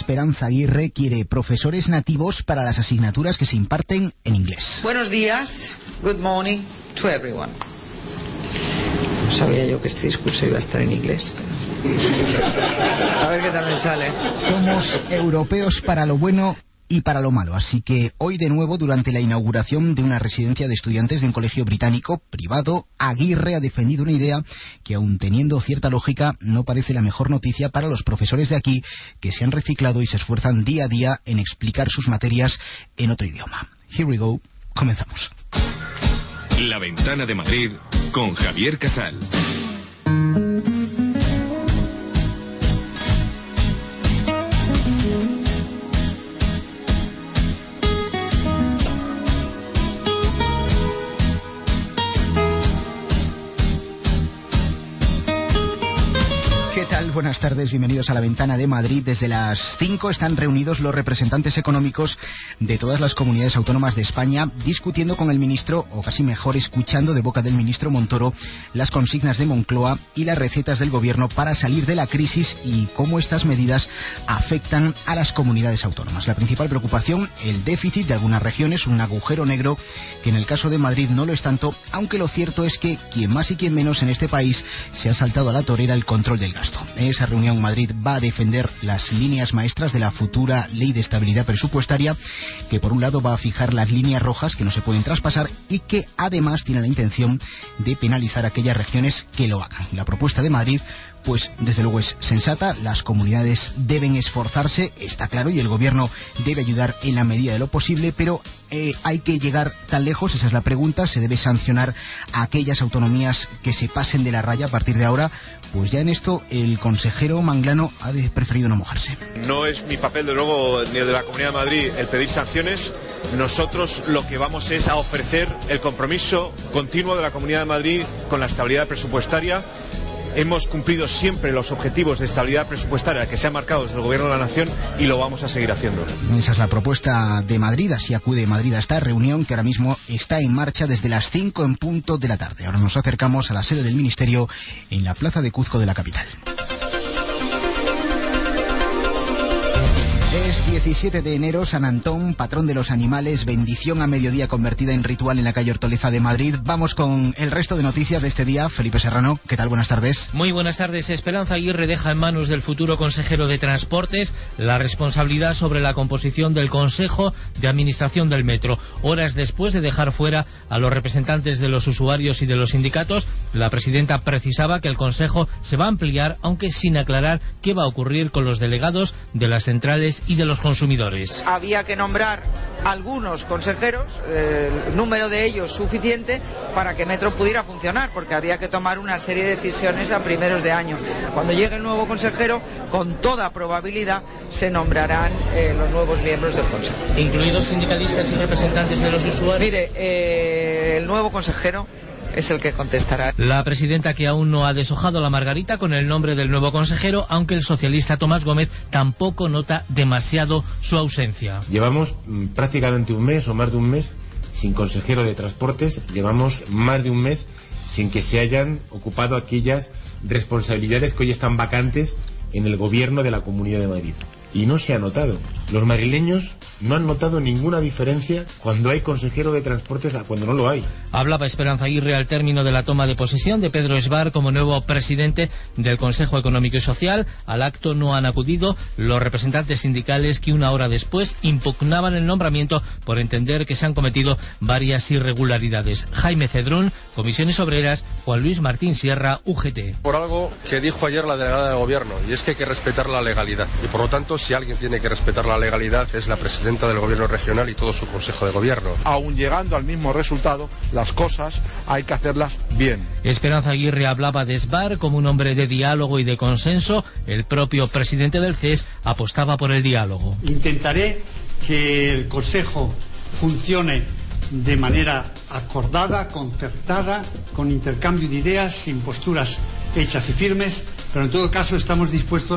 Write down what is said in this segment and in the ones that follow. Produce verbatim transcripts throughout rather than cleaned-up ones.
Esperanza Aguirre quiere profesores nativos para las asignaturas que se imparten en inglés. Buenos días. Good morning to everyone. No sabía yo que este discurso iba a estar en inglés, pero... a ver qué tal me sale. Somos europeos para lo bueno y para lo malo, así que hoy de nuevo, durante la inauguración de una residencia de estudiantes de un colegio británico privado, Aguirre ha defendido una idea que, aun teniendo cierta lógica, no parece la mejor noticia para los profesores de aquí, que se han reciclado y se esfuerzan día a día en explicar sus materias en otro idioma. Here we go, comenzamos. La Ventana de Madrid con Javier Casal. Buenas tardes, bienvenidos a la Ventana de Madrid. Desde las cinco están reunidos los representantes económicos de todas las comunidades autónomas de España, discutiendo con el ministro, o casi mejor escuchando de boca del ministro Montoro, las consignas de Moncloa y las recetas del gobierno para salir de la crisis y cómo estas medidas afectan a las comunidades autónomas. La principal preocupación, el déficit de algunas regiones, un agujero negro que en el caso de Madrid no lo es tanto, aunque lo cierto es que quien más y quien menos en este país se ha saltado a la torera el control del gasto. En esa reunión, Madrid va a defender las líneas maestras de la futura Ley de Estabilidad Presupuestaria, que por un lado va a fijar las líneas rojas que no se pueden traspasar y que además tiene la intención de penalizar a aquellas regiones que lo hagan. La propuesta de Madrid, pues desde luego es sensata, las comunidades deben esforzarse, está claro, y el gobierno debe ayudar en la medida de lo posible, pero eh, hay que llegar tan lejos, esa es la pregunta. Se debe sancionar a aquellas autonomías que se pasen de la raya a partir de ahora. Pues ya en esto el consejero Manglano ha preferido no mojarse. No es mi papel, de luego, ni el de la Comunidad de Madrid, el pedir sanciones. Nosotros lo que vamos es a ofrecer el compromiso continuo de la Comunidad de Madrid con la estabilidad presupuestaria. Hemos cumplido siempre los objetivos de estabilidad presupuestaria que se han marcado desde el Gobierno de la Nación y lo vamos a seguir haciendo. Esa es la propuesta de Madrid, así acude Madrid a esta reunión que ahora mismo está en marcha desde las cinco en punto de la tarde. Ahora nos acercamos a la sede del Ministerio en la plaza de Cuzco de la capital. Es diecisiete de enero, San Antón, patrón de los animales, bendición a mediodía convertida en ritual en la calle Hortoleza de Madrid. Vamos con el resto de noticias de este día. Felipe Serrano, ¿qué tal? Buenas tardes. Muy buenas tardes. Esperanza Aguirre deja en manos del futuro consejero de Transportes la responsabilidad sobre la composición del Consejo de Administración del Metro. Horas después de dejar fuera a los representantes de los usuarios y de los sindicatos, la presidenta precisaba que el Consejo se va a ampliar, aunque sin aclarar qué va a ocurrir con los delegados de las centrales y de los consumidores. Había que nombrar algunos consejeros, eh, el número de ellos suficiente para que Metro pudiera funcionar, porque había que tomar una serie de decisiones a primeros de año. Cuando llegue el nuevo consejero, con toda probabilidad se nombrarán eh, los nuevos miembros del Consejo. ¿Incluidos sindicalistas y representantes de los usuarios? Mire, eh, el nuevo consejero es el que contestará. La presidenta, que aún no ha deshojado la margarita con el nombre del nuevo consejero, aunque el socialista Tomás Gómez tampoco nota demasiado su ausencia. Llevamos mm, prácticamente un mes o más de un mes sin consejero de Transportes, llevamos más de un mes sin que se hayan ocupado aquellas responsabilidades que hoy están vacantes en el gobierno de la Comunidad de Madrid. Y no se ha notado. Los madrileños no han notado ninguna diferencia cuando hay consejero de Transportes a cuando no lo hay. Hablaba Esperanza Aguirre al término de la toma de posesión de Pedro Esbar como nuevo presidente del Consejo Económico y Social. Al acto no han acudido los representantes sindicales, que una hora después impugnaban el nombramiento por entender que se han cometido varias irregularidades. Jaime Cedrún, Comisiones Obreras; Juan Luis Martín Sierra, U G T. Por algo que dijo ayer la delegada del Gobierno, y es que hay que respetar la legalidad. Y por lo tanto, si alguien tiene que respetar la legalidad, es la presidenta del Gobierno regional y todo su Consejo de Gobierno. Aún llegando al mismo resultado, las cosas hay que hacerlas bien. Esperanza Aguirre hablaba de Esbar como un hombre de diálogo y de consenso. El propio presidente del C E S apostaba por el diálogo. Intentaré que el Consejo funcione de manera acordada, concertada, con intercambio de ideas, sin posturas hechas y firmes, pero en todo caso estamos dispuestos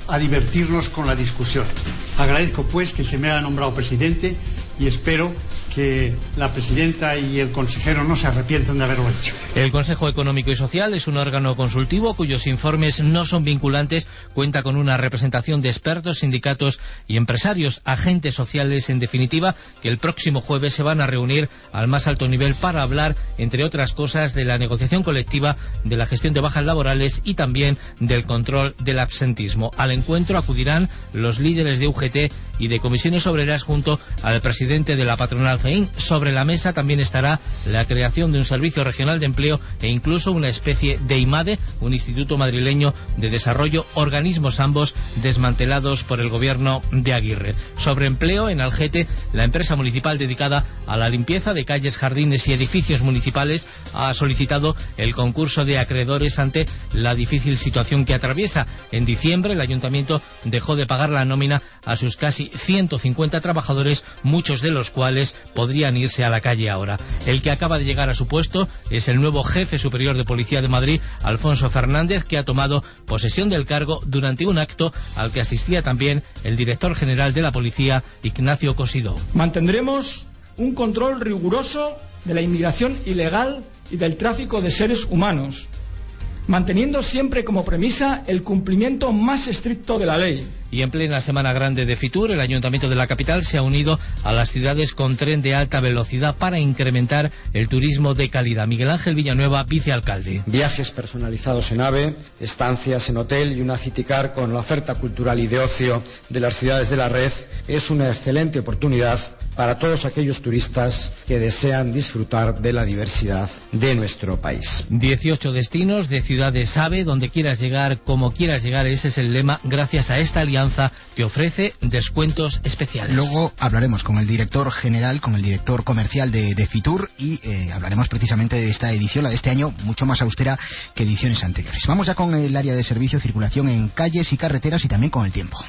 a divertirnos con la discusión. Agradezco pues que se me haya nombrado presidente y espero que la presidenta y el consejero no se arrepientan de haberlo hecho. El Consejo Económico y Social es un órgano consultivo cuyos informes no son vinculantes, cuenta con una representación de expertos, sindicatos y empresarios, agentes sociales, en definitiva, que el próximo jueves se van a reunir al más alto nivel para hablar, entre otras cosas, de la negociación colectiva, de la gestión de bajas laborales y también del control del absentismo. Al encuentro acudirán los líderes de U G T y de comisiones obreras junto al presidente de la patronal C E I N. Sobre la mesa también estará la creación de un servicio regional de empleo e incluso una especie de IMADE, un instituto madrileño de desarrollo, organismos ambos desmantelados por el gobierno de Aguirre. Sobre empleo, en Algete, la empresa municipal dedicada a la limpieza de calles, jardines y edificios municipales ha solicitado el concurso de acreedores ante la difícil situación que atraviesa. En diciembre el ayuntamiento dejó de pagar la nómina a sus casi ciento cincuenta trabajadores, muchos de los cuales podrían irse a la calle ahora. El que acaba de llegar a su puesto es el nuevo jefe superior de Policía de Madrid, Alfonso Fernández, que ha tomado posesión del cargo durante un acto al que asistía también el director general de la Policía, Ignacio Cosidó. Mantendremos un control riguroso de la inmigración ilegal y del tráfico de seres humanos, manteniendo siempre como premisa el cumplimiento más estricto de la ley. Y en plena Semana Grande de Fitur, el Ayuntamiento de la capital se ha unido a las ciudades con tren de alta velocidad para incrementar el turismo de calidad. Miguel Ángel Villanueva, vicealcalde. Viajes personalizados en AVE, estancias en hotel y una citicar con la oferta cultural y de ocio de las ciudades de la red es una excelente oportunidad para todos aquellos turistas que desean disfrutar de la diversidad de nuestro país. dieciocho destinos de ciudades AVE, donde quieras llegar, como quieras llegar, ese es el lema, gracias a esta alianza que ofrece descuentos especiales. Luego hablaremos con el director general, con el director comercial de, de Fitur y eh, hablaremos precisamente de esta edición, la de este año, mucho más austera que ediciones anteriores. Vamos ya con el área de servicio, circulación en calles y carreteras y también con el tiempo.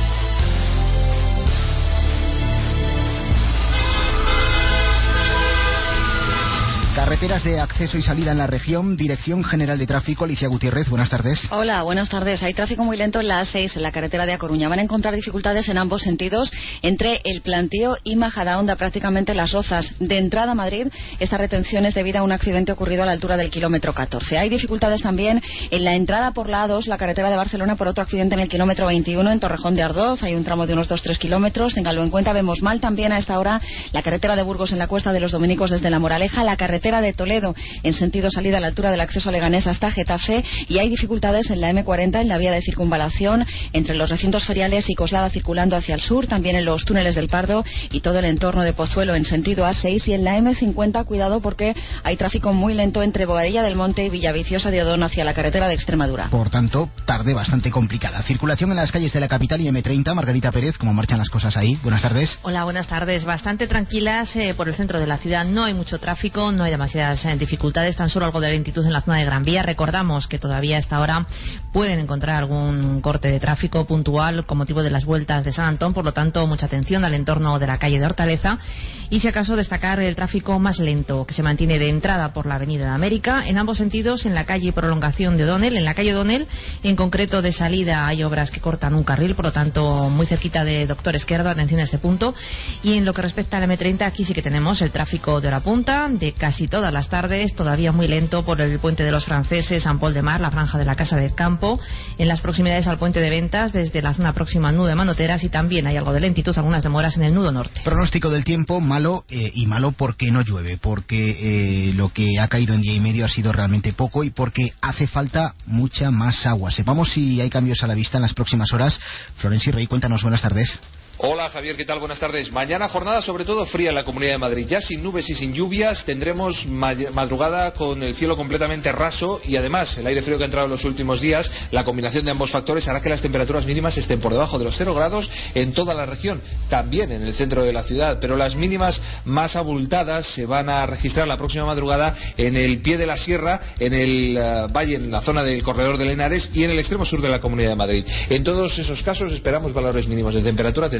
Carreteras de acceso y salida en la región. Dirección General de Tráfico, Alicia Gutiérrez, buenas tardes. Hola, buenas tardes. Hay tráfico muy lento en la A seis, en la carretera de A Coruña. Van a encontrar dificultades en ambos sentidos, entre el Plantío y Majadahonda, prácticamente Las Rozas. De entrada a Madrid, esta retención es debido a un accidente ocurrido a la altura del kilómetro catorce. Hay dificultades también en la entrada por la A dos, la carretera de Barcelona, por otro accidente en el kilómetro veintiuno, en Torrejón de Ardoz. Hay un tramo de unos dos a tres kilómetros. Ténganlo en cuenta. Vemos mal también a esta hora la carretera de Burgos en la Cuesta de los Dominicos desde La Moraleja, la carretera de Toledo en sentido salida a la altura del acceso a Leganés hasta Getafe, y hay dificultades en la eme cuarenta, en la vía de circunvalación entre los recintos feriales y Coslada circulando hacia el sur, también en los túneles del Pardo y todo el entorno de Pozuelo en sentido A seis, y en la eme cincuenta cuidado porque hay tráfico muy lento entre Boadilla del Monte y Villaviciosa de Odón hacia la carretera de Extremadura. Por tanto, tarde bastante complicada. Circulación en las calles de la capital y eme treinta. Margarita Pérez, ¿cómo marchan las cosas ahí? Buenas tardes. Hola, buenas tardes. Bastante tranquilas eh, por el centro de la ciudad. No hay mucho tráfico, no hay demasiadas eh, dificultades, tan solo algo de lentitud en la zona de Gran Vía. Recordamos que todavía a esta hora pueden encontrar algún corte de tráfico puntual con motivo de las vueltas de San Antón, por lo tanto mucha atención al entorno de la calle de Hortaleza, y si acaso destacar el tráfico más lento que se mantiene de entrada por la avenida de América en ambos sentidos, en la calle Prolongación de O'Donnell. En la calle O'Donnell en concreto de salida hay obras que cortan un carril, por lo tanto muy cerquita de Doctor Esquerdo, atención a este punto. Y en lo que respecta al eme treinta, aquí sí que tenemos el tráfico de hora punta de casi todas las tardes, todavía muy lento por el puente de los Franceses, San Pol de Mar, la franja de la Casa del Campo, en las proximidades al puente de Ventas, desde la zona próxima al nudo de Manoteras, y también hay algo de lentitud, algunas demoras en el nudo norte. Pronóstico del tiempo malo, eh, y malo porque no llueve, porque eh, lo que ha caído en día y medio ha sido realmente poco y porque hace falta mucha más agua. Sepamos si hay cambios a la vista en las próximas horas. Florencio Rey, cuéntanos, buenas tardes. Hola Javier, ¿qué tal? Buenas tardes. Mañana jornada sobre todo fría en la Comunidad de Madrid. Ya sin nubes y sin lluvias, tendremos madrugada con el cielo completamente raso, y además el aire frío que ha entrado en los últimos días, la combinación de ambos factores hará que las temperaturas mínimas estén por debajo de los cero grados en toda la región, también en el centro de la ciudad, pero las mínimas más abultadas se van a registrar la próxima madrugada en el pie de la sierra, en el uh, valle, en la zona del corredor de Henares y en el extremo sur de la Comunidad de Madrid. En todos esos casos esperamos valores mínimos de temperatura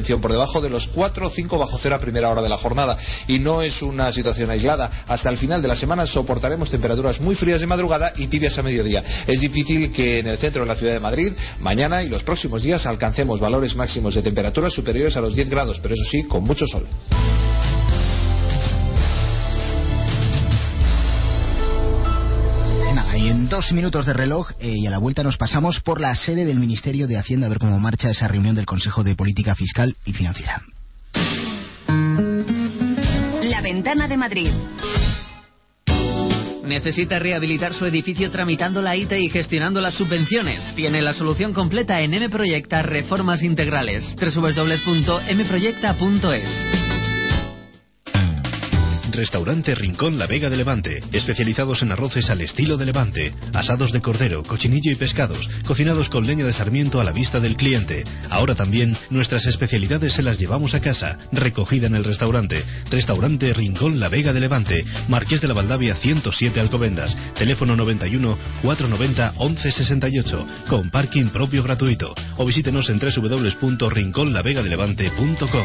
atención, por debajo de los cuatro o cinco bajo cero a primera hora de la jornada. Y no es una situación aislada. Hasta el final de la semana soportaremos temperaturas muy frías de madrugada y tibias a mediodía. Es difícil que en el centro de la ciudad de Madrid, mañana y los próximos días, alcancemos valores máximos de temperaturas superiores a los diez grados, pero eso sí, con mucho sol. Y en dos minutos de reloj eh, y a la vuelta nos pasamos por la sede del Ministerio de Hacienda a ver cómo marcha esa reunión del Consejo de Política Fiscal y Financiera. La Ventana de Madrid. ¿Necesita rehabilitar su edificio tramitando la I T y gestionando las subvenciones? Tiene la solución completa en M Proyecta Reformas Integrales. doble u doble u doble u punto m proyecta punto es. Restaurante Rincón La Vega de Levante, especializados en arroces al estilo de Levante, asados de cordero, cochinillo y pescados, cocinados con leña de sarmiento a la vista del cliente. Ahora también nuestras especialidades se las llevamos a casa, recogida en el restaurante. Restaurante Rincón La Vega de Levante, Marqués de la Valdavia ciento siete Alcobendas, teléfono noventa y uno, cuatrocientos noventa, once sesenta y ocho, con parking propio gratuito. O visítenos en doble u doble u doble u punto rincón la vega de levante punto com.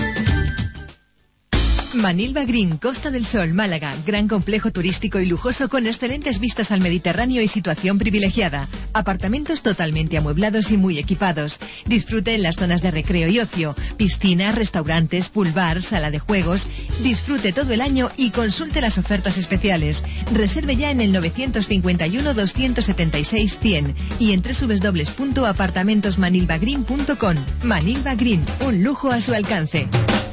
Manilva Green, Costa del Sol, Málaga. Gran complejo turístico y lujoso con excelentes vistas al Mediterráneo y situación privilegiada. Apartamentos totalmente amueblados y muy equipados. Disfrute en las zonas de recreo y ocio. Piscinas, restaurantes, pool bar, sala de juegos. Disfrute todo el año y consulte las ofertas especiales. Reserve ya en el novecientos cincuenta y uno, doscientos setenta y seis, cien y en doble u doble u doble u punto apartamentos manilva green punto com. Manilva Green, un lujo a su alcance.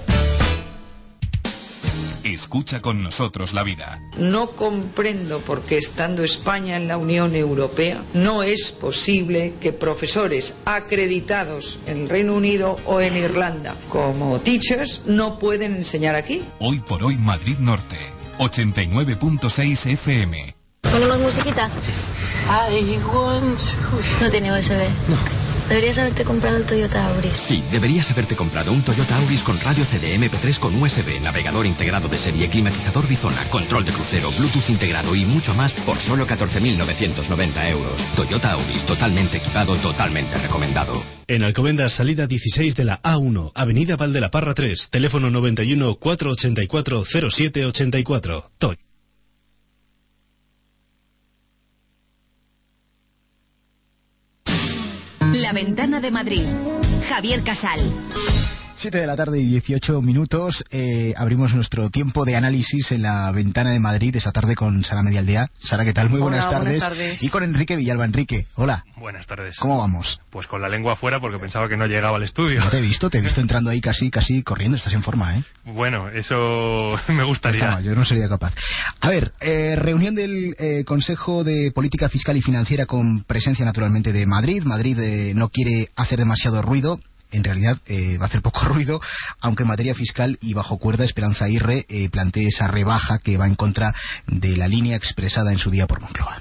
Escucha con nosotros la vida. No comprendo por qué, estando España en la Unión Europea, no es posible que profesores acreditados en el Reino Unido o en Irlanda como teachers no pueden enseñar aquí. Hoy por hoy Madrid Norte, ochenta y nueve punto seis F M. ¿Ponemos musiquita? Sí. No tiene U S B. No. Deberías haberte comprado el Toyota Auris. Sí, deberías haberte comprado un Toyota Auris con radio C D M P tres con U S B, navegador integrado de serie, climatizador bizona, control de crucero, Bluetooth integrado y mucho más por solo catorce mil novecientos noventa euros. Toyota Auris, totalmente equipado, totalmente recomendado. En Alcobendas, salida dieciséis de la A uno, Avenida Valdelaparra tres, teléfono noventa y uno, cuatrocientos ochenta y cuatro, cero siete ochenta y cuatro. Toy. La Ventana de Madrid. Javier Casal. siete de la tarde y dieciocho minutos. Eh, abrimos nuestro tiempo de análisis en la Ventana de Madrid esta tarde con Sara Medialdea. Sara, ¿qué tal? Muy buenas, hola, tardes. buenas tardes. Y con Enrique Villalba. Enrique, hola. Buenas tardes. ¿Cómo vamos? Pues con la lengua afuera porque pensaba que no llegaba al estudio. No te he visto, te he visto entrando ahí casi casi corriendo. Estás en forma, ¿eh? Bueno, eso me gustaría. No, yo no sería capaz. A ver, eh, reunión del eh, Consejo de Política Fiscal y Financiera con presencia naturalmente de Madrid. Madrid eh, no quiere hacer demasiado ruido. En realidad eh, va a hacer poco ruido, aunque en materia fiscal y bajo cuerda Esperanza Aguirre eh, plantee esa rebaja que va en contra de la línea expresada en su día por Moncloa.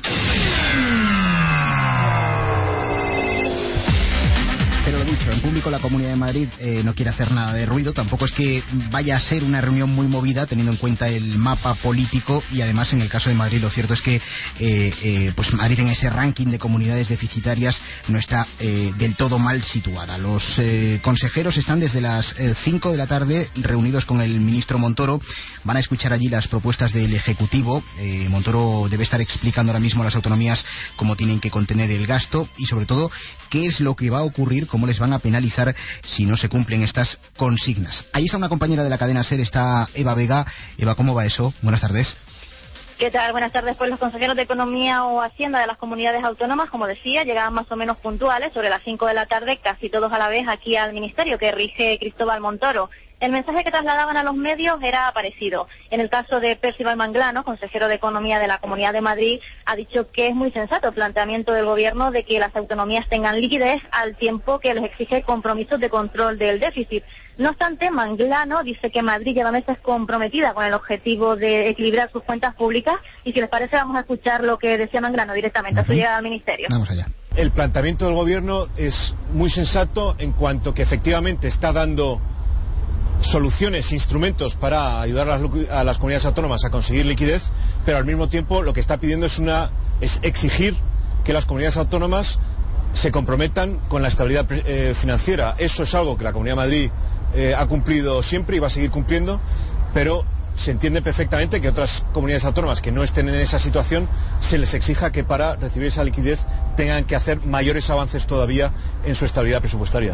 Pero lo dicho, en público la Comunidad de Madrid eh, no quiere hacer nada de ruido. Tampoco es que vaya a ser una reunión muy movida teniendo en cuenta el mapa político, y además en el caso de Madrid lo cierto es que eh, eh, pues Madrid en ese ranking de comunidades deficitarias no está eh, del todo mal situada. Los eh, consejeros están desde las eh, cinco de la tarde reunidos con el ministro Montoro. Van a escuchar allí las propuestas del Ejecutivo. eh, Montoro debe estar explicando ahora mismo a las autonomías cómo tienen que contener el gasto y sobre todo qué es lo que va a ocurrir, cómo les van a penalizar si no se cumplen estas consignas. Ahí está una compañera de la cadena SER, está Eva Vega. Eva, ¿cómo va eso? Buenas tardes. ¿Qué tal? Buenas tardes. Pues los consejeros de Economía o Hacienda de las comunidades autónomas, como decía, llegaban más o menos puntuales sobre las cinco de la tarde, casi todos a la vez aquí al ministerio que rige Cristóbal Montoro. El mensaje que trasladaban a los medios era parecido. En el caso de Percival Manglano, consejero de Economía de la Comunidad de Madrid, ha dicho que es muy sensato el planteamiento del Gobierno de que las autonomías tengan liquidez al tiempo que les exige compromisos de control del déficit. No obstante, Manglano dice que Madrid lleva meses comprometida con el objetivo de equilibrar sus cuentas públicas y si les parece vamos a escuchar lo que decía Manglano directamente uh-huh. a su llegada al Ministerio. Vamos allá. El planteamiento del Gobierno es muy sensato en cuanto que efectivamente está dando soluciones, instrumentos para ayudar a las, a las comunidades autónomas a conseguir liquidez, pero al mismo tiempo lo que está pidiendo es una es exigir que las comunidades autónomas se comprometan con la estabilidad eh, financiera. Eso es algo que la Comunidad de Madrid eh, ha cumplido siempre y va a seguir cumpliendo, pero se entiende perfectamente que otras comunidades autónomas que no estén en esa situación se les exija que para recibir esa liquidez tengan que hacer mayores avances todavía en su estabilidad presupuestaria.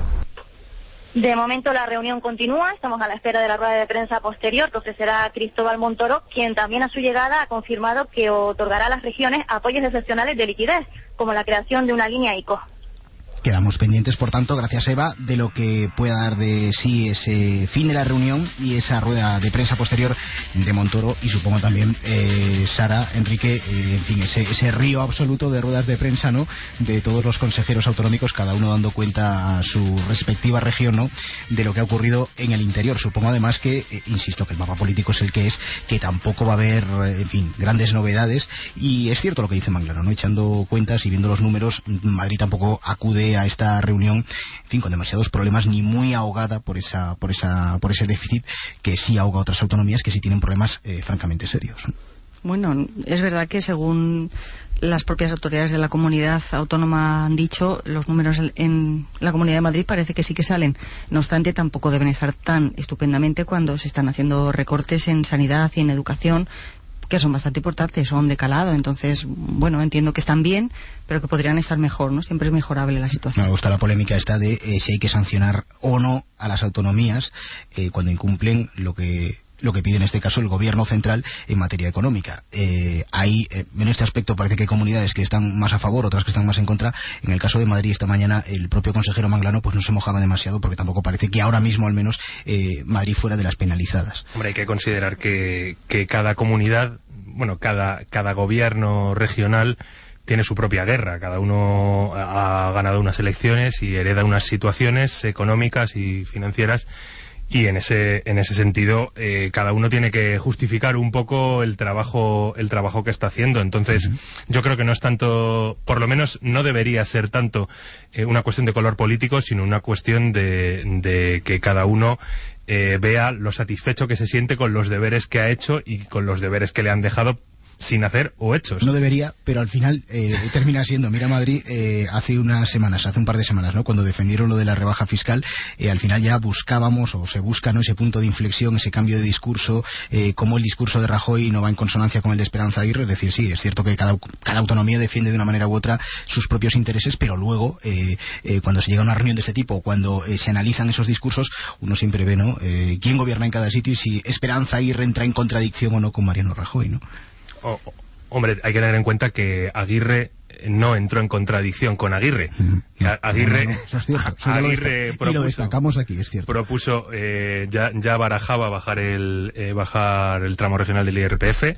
De momento la reunión continúa, estamos a la espera de la rueda de prensa posterior que ofrecerá Cristóbal Montoro, quien también a su llegada ha confirmado que otorgará a las regiones apoyos excepcionales de liquidez, como la creación de una línea ICO. Quedamos pendientes, por tanto, gracias Eva, de lo que pueda dar de sí ese fin de la reunión y esa rueda de prensa posterior de Montoro y supongo también eh, Sara, Enrique, eh, en fin, ese, ese río absoluto de ruedas de prensa, ¿no?, de todos los consejeros autonómicos, cada uno dando cuenta a su respectiva región, ¿no?, de lo que ha ocurrido en el interior. Supongo además que, eh, insisto, que el mapa político es el que es, que tampoco va a haber, eh, en fin, grandes novedades, y es cierto lo que dice Manglano, ¿no?, echando cuentas y viendo los números, Madrid tampoco acude a esta reunión, en fin, con demasiados problemas, ni muy ahogada por esa, por esa, por ese déficit que sí ahoga a otras autonomías que sí tienen problemas eh, francamente serios. Bueno, es verdad que según las propias autoridades de la comunidad autónoma han dicho, los números en la Comunidad de Madrid parece que sí que salen. No obstante, tampoco deben estar tan estupendamente cuando se están haciendo recortes en sanidad y en educación, que son bastante importantes, son de calado. Entonces, bueno, entiendo que están bien, pero que podrían estar mejor, ¿no? Siempre es mejorable la situación. Me gusta la polémica esta de eh, si hay que sancionar o no a las autonomías eh, cuando incumplen lo que lo que pide en este caso el gobierno central en materia económica. Eh, hay, eh, en este aspecto parece que hay comunidades que están más a favor, otras que están más en contra. En el caso de Madrid esta mañana el propio consejero Manglano pues no se mojaba demasiado, porque tampoco parece que ahora mismo al menos eh, Madrid fuera de las penalizadas. Hombre, hay que considerar que, que cada comunidad, bueno, cada, cada gobierno regional tiene su propia guerra. Cada uno ha ganado unas elecciones y hereda unas situaciones económicas y financieras, y en ese en ese sentido eh, cada uno tiene que justificar un poco el trabajo el trabajo que está haciendo. Entonces uh-huh. yo creo que no es tanto, por lo menos no debería ser tanto eh, una cuestión de color político, sino una cuestión de, de que cada uno eh, vea lo satisfecho que se siente con los deberes que ha hecho y con los deberes que le han dejado sin hacer o hechos. No debería, pero al final eh, termina siendo. Mira Madrid, eh, hace unas semanas, hace un par de semanas, ¿no?, cuando defendieron lo de la rebaja fiscal, eh, al final ya buscábamos, o se busca, ¿no?, ese punto de inflexión, ese cambio de discurso, eh, como el discurso de Rajoy no va en consonancia con el de Esperanza Aguirre. Es decir, sí, es cierto que cada, cada autonomía defiende de una manera u otra sus propios intereses, pero luego, eh, eh, cuando se llega a una reunión de este tipo, cuando eh, se analizan esos discursos, uno siempre ve, ¿no?, eh, quién gobierna en cada sitio y si Esperanza Aguirre entra en contradicción o no con Mariano Rajoy, ¿no? Oh, hombre, hay que tener en cuenta que Aguirre no entró en contradicción con Aguirre. Mm, Aguirre, no, no, no, eso es cierto, eso Aguirre lo propuso, y lo destacamos aquí, es cierto. Propuso, eh, ya, ya barajaba bajar el, eh, bajar el tramo regional del I R P F.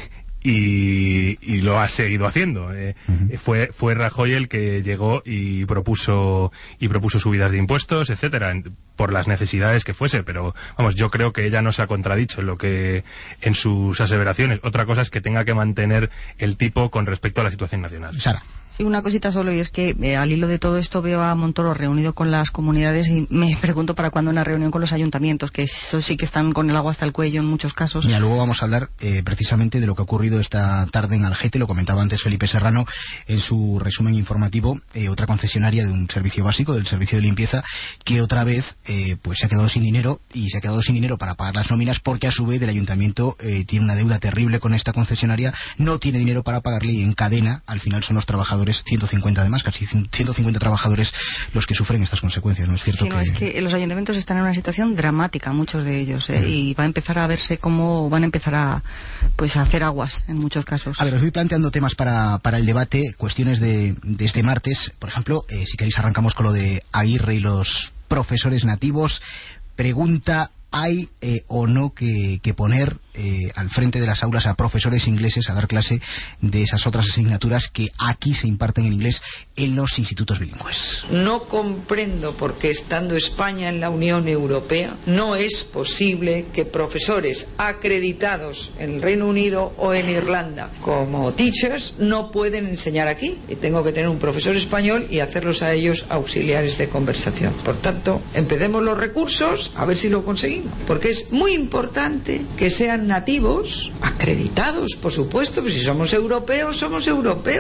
Y, y lo ha seguido haciendo. Eh, uh-huh. Fue fue Rajoy el que llegó y propuso y propuso subidas de impuestos, etcétera, por las necesidades que fuese. Pero vamos, yo creo que ella no se ha contradicho en lo que en sus aseveraciones. Otra cosa es que tenga que mantener el tipo con respecto a la situación nacional. Sara. Sí, una cosita solo, y es que eh, al hilo de todo esto veo a Montoro reunido con las comunidades y me pregunto para cuándo una reunión con los ayuntamientos, que eso sí que están con el agua hasta el cuello en muchos casos. Mira, luego vamos a hablar eh, precisamente de lo que ha ocurrido esta tarde en Algete. Lo comentaba antes Felipe Serrano en su resumen informativo. Eh, otra concesionaria de un servicio básico, del servicio de limpieza, que otra vez eh, pues se ha quedado sin dinero, y se ha quedado sin dinero para pagar las nóminas, porque a su vez el ayuntamiento eh, tiene una deuda terrible con esta concesionaria, no tiene dinero para pagarle, y en cadena al final son los trabajadores, ciento cincuenta además, casi ciento cincuenta trabajadores los que sufren estas consecuencias. No es cierto. Sí, no, que... es que los ayuntamientos están en una situación dramática, muchos de ellos, ¿eh? Mm. Y va a empezar a verse cómo van a empezar a pues a hacer aguas en muchos casos. A ver, os voy planteando temas para, para el debate, cuestiones de, de este martes. Por ejemplo, eh, si queréis arrancamos con lo de Aguirre y los profesores nativos. Pregunta: ¿hay eh, o no que, que poner eh, al frente de las aulas a profesores ingleses a dar clase de esas otras asignaturas que aquí se imparten en inglés en los institutos bilingües? No comprendo por qué, estando España en la Unión Europea, no es posible que profesores acreditados en el Reino Unido o en Irlanda como teachers no pueden enseñar aquí, y tengo que tener un profesor español y hacerlos a ellos auxiliares de conversación. Por tanto, empecemos los recursos a ver si lo conseguimos, porque es muy importante que sean nativos, acreditados, por supuesto, que si somos europeos, somos europeos.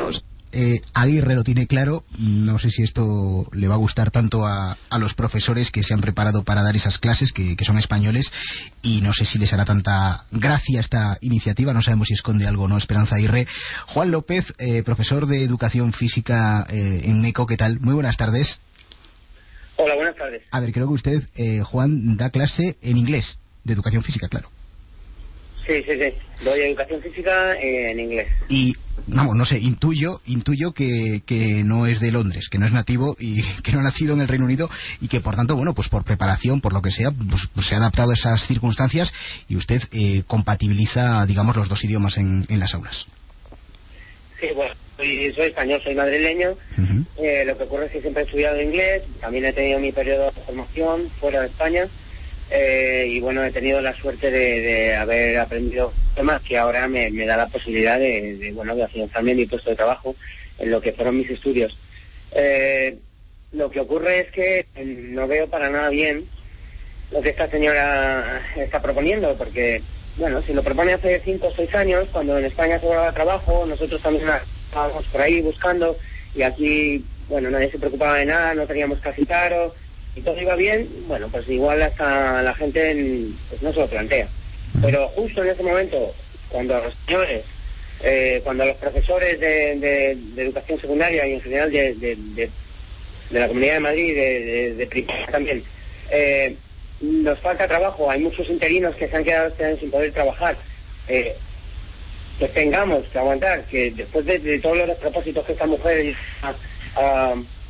eh, Aguirre lo tiene claro. No sé si esto le va a gustar tanto a, a los profesores que se han preparado para dar esas clases, que, que son españoles, y no sé si les hará tanta gracia esta iniciativa. No sabemos si esconde algo o no Esperanza Aguirre. Juan López, eh, profesor de Educación Física eh, en MECO, ¿qué tal? Muy buenas tardes. Hola, buenas tardes. A ver, creo que usted, eh, Juan, da clase en inglés, de Educación Física, claro. Sí, sí, sí. Doy Educación Física eh, en inglés. Y, vamos, no sé, intuyo intuyo que, que no es de Londres, que no es nativo y que no ha nacido en el Reino Unido y que, por tanto, bueno, pues por preparación, por lo que sea, pues, pues se ha adaptado a esas circunstancias y usted eh, compatibiliza, digamos, los dos idiomas en, en las aulas. Sí, bueno, soy, soy español, soy madrileño. Uh-huh. Eh, lo que ocurre es que siempre he estudiado inglés, también he tenido mi periodo de formación fuera de España. Eh, y bueno, he tenido la suerte de, de haber aprendido temas que ahora me, me da la posibilidad de, de bueno de afianzarme en mi puesto de trabajo en lo que fueron mis estudios. Eh, lo que ocurre es que no veo para nada bien lo que esta señora está proponiendo, porque bueno, si lo propone hace cinco o seis años, cuando en España se daba trabajo, nosotros también estábamos por ahí buscando, y aquí bueno, nadie se preocupaba de nada, no teníamos casi claro y todo iba bien. Bueno, pues igual hasta la gente pues no se lo plantea. Pero justo en ese momento, cuando los señores, eh, cuando los profesores de, de, de educación secundaria y en general de, de, de, de la Comunidad de Madrid, de, de, de primaria también, eh, nos falta trabajo, hay muchos interinos que se han quedado este año sin poder trabajar, eh, que tengamos que aguantar, que después de, de todos los despropósitos que esta mujer uh,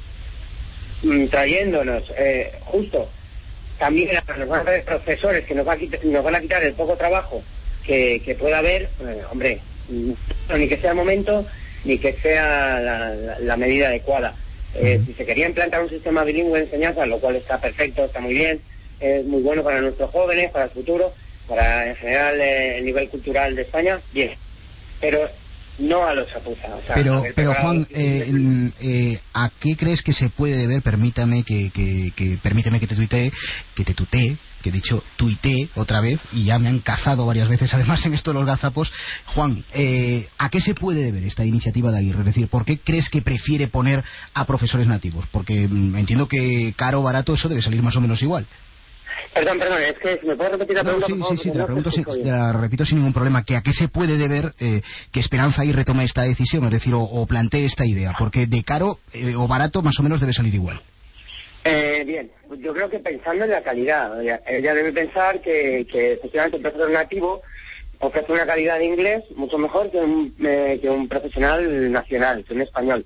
trayéndonos, eh, justo también nos van a traer profesores que nos, va a quitar, nos van a quitar el poco trabajo que, que pueda haber, eh, hombre, no, ni que sea el momento ni que sea la, la, la medida adecuada. Eh, si se quería implantar un sistema bilingüe de enseñanza, lo cual está perfecto, está muy bien, es muy bueno para nuestros jóvenes, para el futuro, para en general eh, el nivel cultural de España, bien, pero no a los chapuzas. O sea, pero, pero Juan, eh, eh, ¿a qué crees que se puede deber? Permítame que, que, que permíteme que te tuitee, que te tutee, que he dicho tuitee otra vez y ya me han cazado varias veces además en esto de los gazapos. Juan, eh, ¿a qué se puede deber esta iniciativa de Aguirre? Es decir, ¿por qué crees que prefiere poner a profesores nativos? Porque mmm, entiendo que caro o barato eso debe salir más o menos igual. Perdón, perdón, es que si me puedes repetir la no, pregunta. Sí, por favor, sí, sí, te la, no pregunto, te sin, te la repito sin ningún problema. Que ¿a qué se puede deber eh, que Esperanza Aguirre tome esta decisión? Es decir, o, o plantee esta idea. Porque de caro eh, o barato más o menos debe salir igual. Eh, bien, yo creo que pensando en la calidad. Ella, ella debe pensar que, que efectivamente un profesor nativo ofrece una calidad de inglés mucho mejor que un, eh, que un profesional nacional, que un español.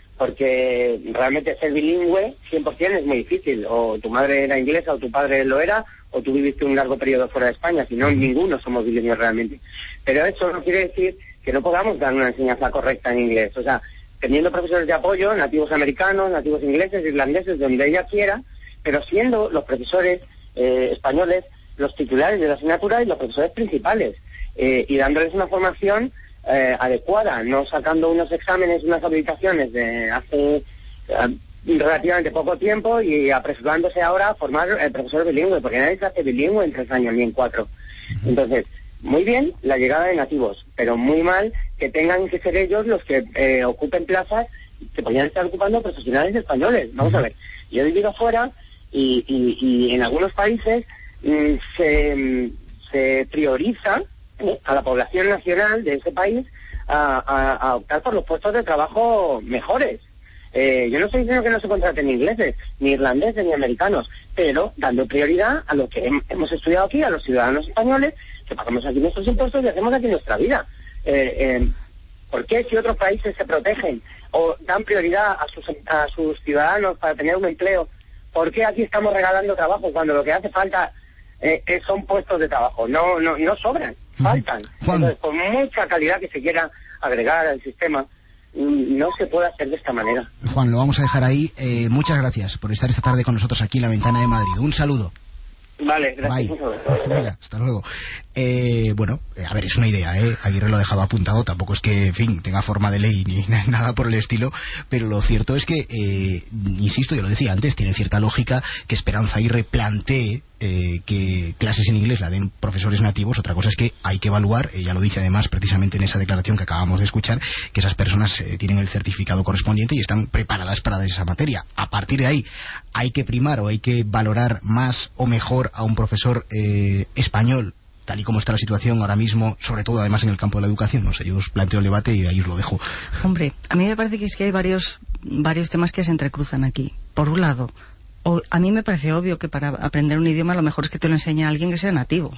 Porque realmente ser bilingüe cien por ciento es muy difícil. O tu madre era inglesa o tu padre lo era, o tú viviste un largo periodo fuera de España. Si no, ninguno somos bilingües realmente. Pero eso no quiere decir que no podamos dar una enseñanza correcta en inglés. O sea, teniendo profesores de apoyo, nativos americanos, nativos ingleses, irlandeses, donde ella quiera, pero siendo los profesores eh, españoles los titulares de la asignatura y los profesores principales, eh, y dándoles una formación Eh, adecuada, no sacando unos exámenes, unas habilitaciones de hace eh, relativamente poco tiempo y apresurándose ahora a formar el profesor bilingüe, porque nadie se hace bilingüe en tres años ni en cuatro. Entonces, muy bien la llegada de nativos, pero muy mal que tengan que ser ellos los que eh, ocupen plazas que podrían estar ocupando profesionales españoles. Vamos a ver, yo he vivido afuera y, y, y en algunos países mm, se, se prioriza a la población nacional de ese país a, a, a optar por los puestos de trabajo mejores. Eh, yo no estoy diciendo que no se contraten ingleses, ni irlandeses, ni americanos, pero dando prioridad a lo que hem, hemos estudiado aquí, a los ciudadanos españoles, que pagamos aquí nuestros impuestos y hacemos aquí nuestra vida. Eh, eh, ¿Por qué si otros países se protegen o dan prioridad a sus, a sus ciudadanos para tener un empleo, por qué aquí estamos regalando trabajo cuando lo que hace falta eh, son puestos de trabajo? No, no, no sobran. Faltan. Entonces, por mucha calidad que se quiera agregar al sistema, no se puede hacer de esta manera. Juan, lo vamos a dejar ahí. Eh, muchas gracias por estar esta tarde con nosotros aquí en La Ventana de Madrid. Un saludo. Vale, gracias. Venga, hasta luego. Eh, bueno, a ver, es una idea, ¿eh? Aguirre lo dejaba apuntado, tampoco es que, en fin, tenga forma de ley ni nada por el estilo, pero lo cierto es que, eh, insisto, yo lo decía antes, tiene cierta lógica que Esperanza Aguirre plantee eh, que clases en inglés la den profesores nativos, otra cosa es que hay que evaluar, ella lo dice además precisamente en esa declaración que acabamos de escuchar, que esas personas eh, tienen el certificado correspondiente y están preparadas para dar esa materia. A partir de ahí, hay que primar o hay que valorar más o mejor a un profesor eh, español, tal y como está la situación ahora mismo, sobre todo además en el campo de la educación. No sé, yo os planteo el debate y ahí os lo dejo. Hombre, a mí me parece que es que hay varios varios temas que se entrecruzan aquí. Por un lado, o, a mí me parece obvio que para aprender un idioma lo mejor es que te lo enseñe a alguien que sea nativo.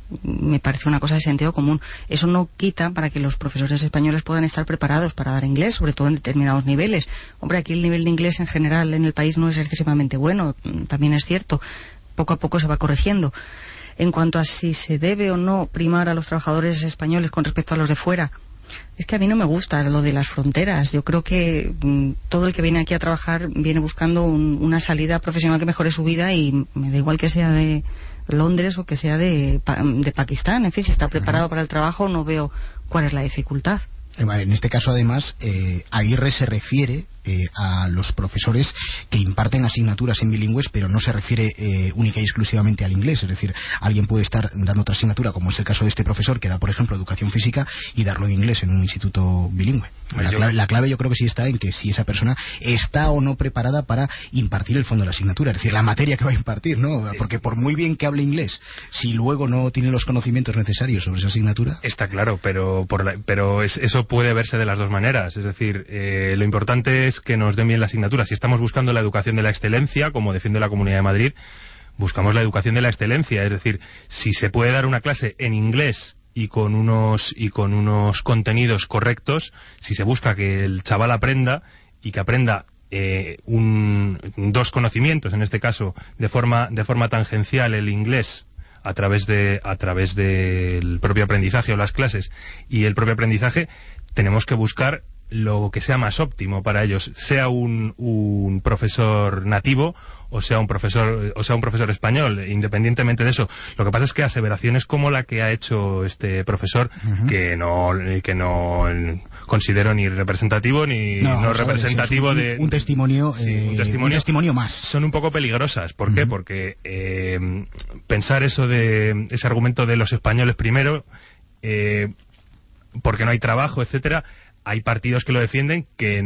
Me parece una cosa de sentido común. Eso no quita para que los profesores españoles puedan estar preparados para dar inglés, sobre todo en determinados niveles. Hombre, aquí el nivel de inglés en general en el país no es excesivamente bueno, también es cierto. Poco a poco se va corrigiendo. En cuanto a si se debe o no primar a los trabajadores españoles con respecto a los de fuera, es que a mí no me gusta lo de las fronteras. Yo creo que mmm, todo el que viene aquí a trabajar viene buscando un, una salida profesional que mejore su vida, y me da igual que sea de Londres o que sea de, de Pakistán. En fin, si está preparado para el trabajo, no veo cuál es la dificultad. En este caso, además, eh, Aguirre se refiere eh, a los profesores que imparten asignaturas en bilingües, pero no se refiere eh, única y exclusivamente al inglés. Es decir, alguien puede estar dando otra asignatura, como es el caso de este profesor, que da, por ejemplo, educación física, y darlo en inglés en un instituto bilingüe. La clave, la clave yo creo que sí está en que si esa persona está o no preparada para impartir el fondo de la asignatura, es decir, la materia que va a impartir, ¿no? Porque por muy bien que hable inglés, si luego no tiene los conocimientos necesarios sobre esa asignatura... Está claro, pero, por la, pero es, eso puede verse de las dos maneras. Es decir, eh, lo importante es que nos den bien la asignatura. Si estamos buscando la educación de la excelencia, como defiende la Comunidad de Madrid, buscamos la educación de la excelencia. Es decir, si se puede dar una clase en inglés y con unos y con unos contenidos correctos, si se busca que el chaval aprenda y que aprenda eh, un, dos conocimientos, en este caso de forma de forma tangencial el inglés, a través de a través del propio aprendizaje o las clases y el propio aprendizaje, tenemos que buscar lo que sea más óptimo para ellos, sea un, un profesor nativo o sea un profesor o sea un profesor español, independientemente de eso. Lo que pasa es que aseveraciones como la que ha hecho este profesor, uh-huh. que no que no considero ni representativo ni no, no representativo un, de un testimonio, sí, eh, un testimonio un testimonio más. Son un poco peligrosas. ¿Por uh-huh. qué? Porque eh, pensar eso de ese argumento de los españoles primero, eh, porque no hay trabajo, etcétera. Hay partidos que lo defienden que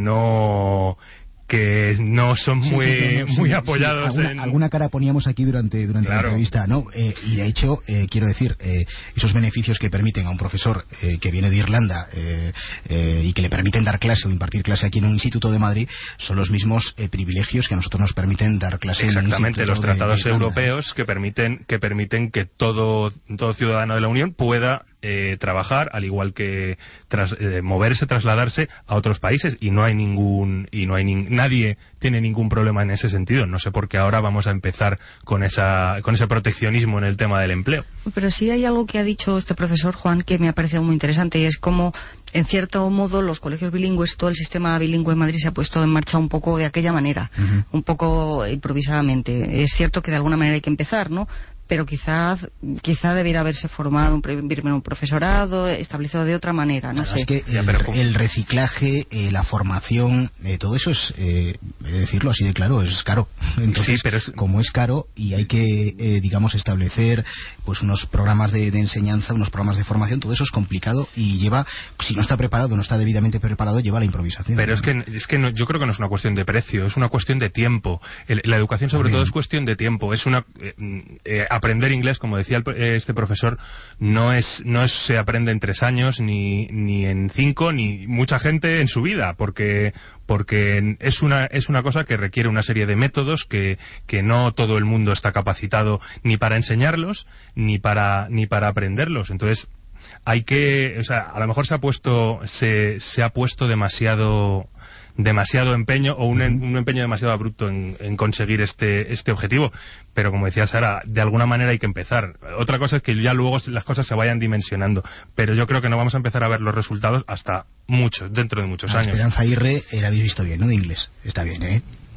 no que no son muy sí, sí, no, no, muy sí, apoyados sí. ¿Alguna, en... alguna cara poníamos aquí durante durante claro. la entrevista, ¿no? Eh, y de hecho, eh, quiero decir, eh, esos beneficios que permiten a un profesor eh, que viene de Irlanda eh, eh, y que le permiten dar clase o impartir clase aquí en un instituto de Madrid son los mismos eh, privilegios que a nosotros nos permiten dar clase en un instituto. Exactamente, los tratados de, de europeos que permiten que permiten que todo todo ciudadano de la Unión pueda Eh, trabajar, al igual que tras, eh, moverse, trasladarse a otros países, y no hay ningún y no hay ni, nadie tiene ningún problema en ese sentido. No sé por qué ahora vamos a empezar con esa con ese proteccionismo en el tema del empleo. Pero sí hay algo que ha dicho este profesor Juan que me ha parecido muy interesante, y es como en cierto modo los colegios bilingües, todo el sistema bilingüe en Madrid se ha puesto en marcha un poco de aquella manera, uh-huh. un poco improvisadamente. Es cierto que de alguna manera hay que empezar, ¿no? Pero quizás quizá debiera haberse formado un, primero un profesorado establecido de otra manera, no sé. Es que el, el reciclaje, eh, la formación, eh, todo eso es, eh, he de decirlo así de claro, es caro. Entonces, sí, pero es... como es caro y hay que, eh, digamos, establecer pues unos programas de, de enseñanza, unos programas de formación, todo eso es complicado y lleva, si no está preparado, no está debidamente preparado, lleva a la improvisación. Pero ¿no? es que, es que no, yo creo que no es una cuestión de precio, es una cuestión de tiempo. El, la educación sobre También. todo es cuestión de tiempo, es una... Eh, eh, aprender inglés, como decía el, este profesor, no es no es, se aprende en tres años, ni, ni en cinco, ni mucha gente en su vida, porque porque es una es una cosa que requiere una serie de métodos que, que no todo el mundo está capacitado ni para enseñarlos, ni para ni para aprenderlos. Entonces, hay que, o sea, a lo mejor se ha puesto se, se ha puesto demasiado demasiado empeño o un, un empeño demasiado abrupto en, en conseguir este este objetivo, pero como decía Sara, de alguna manera hay que empezar. Otra cosa es que ya luego las cosas se vayan dimensionando, pero yo creo que no vamos a empezar a ver los resultados hasta muchos, dentro de muchos a años. Esperanza Aguirre, eh, la habéis visto bien, ¿no? De inglés, está bien, ¿eh?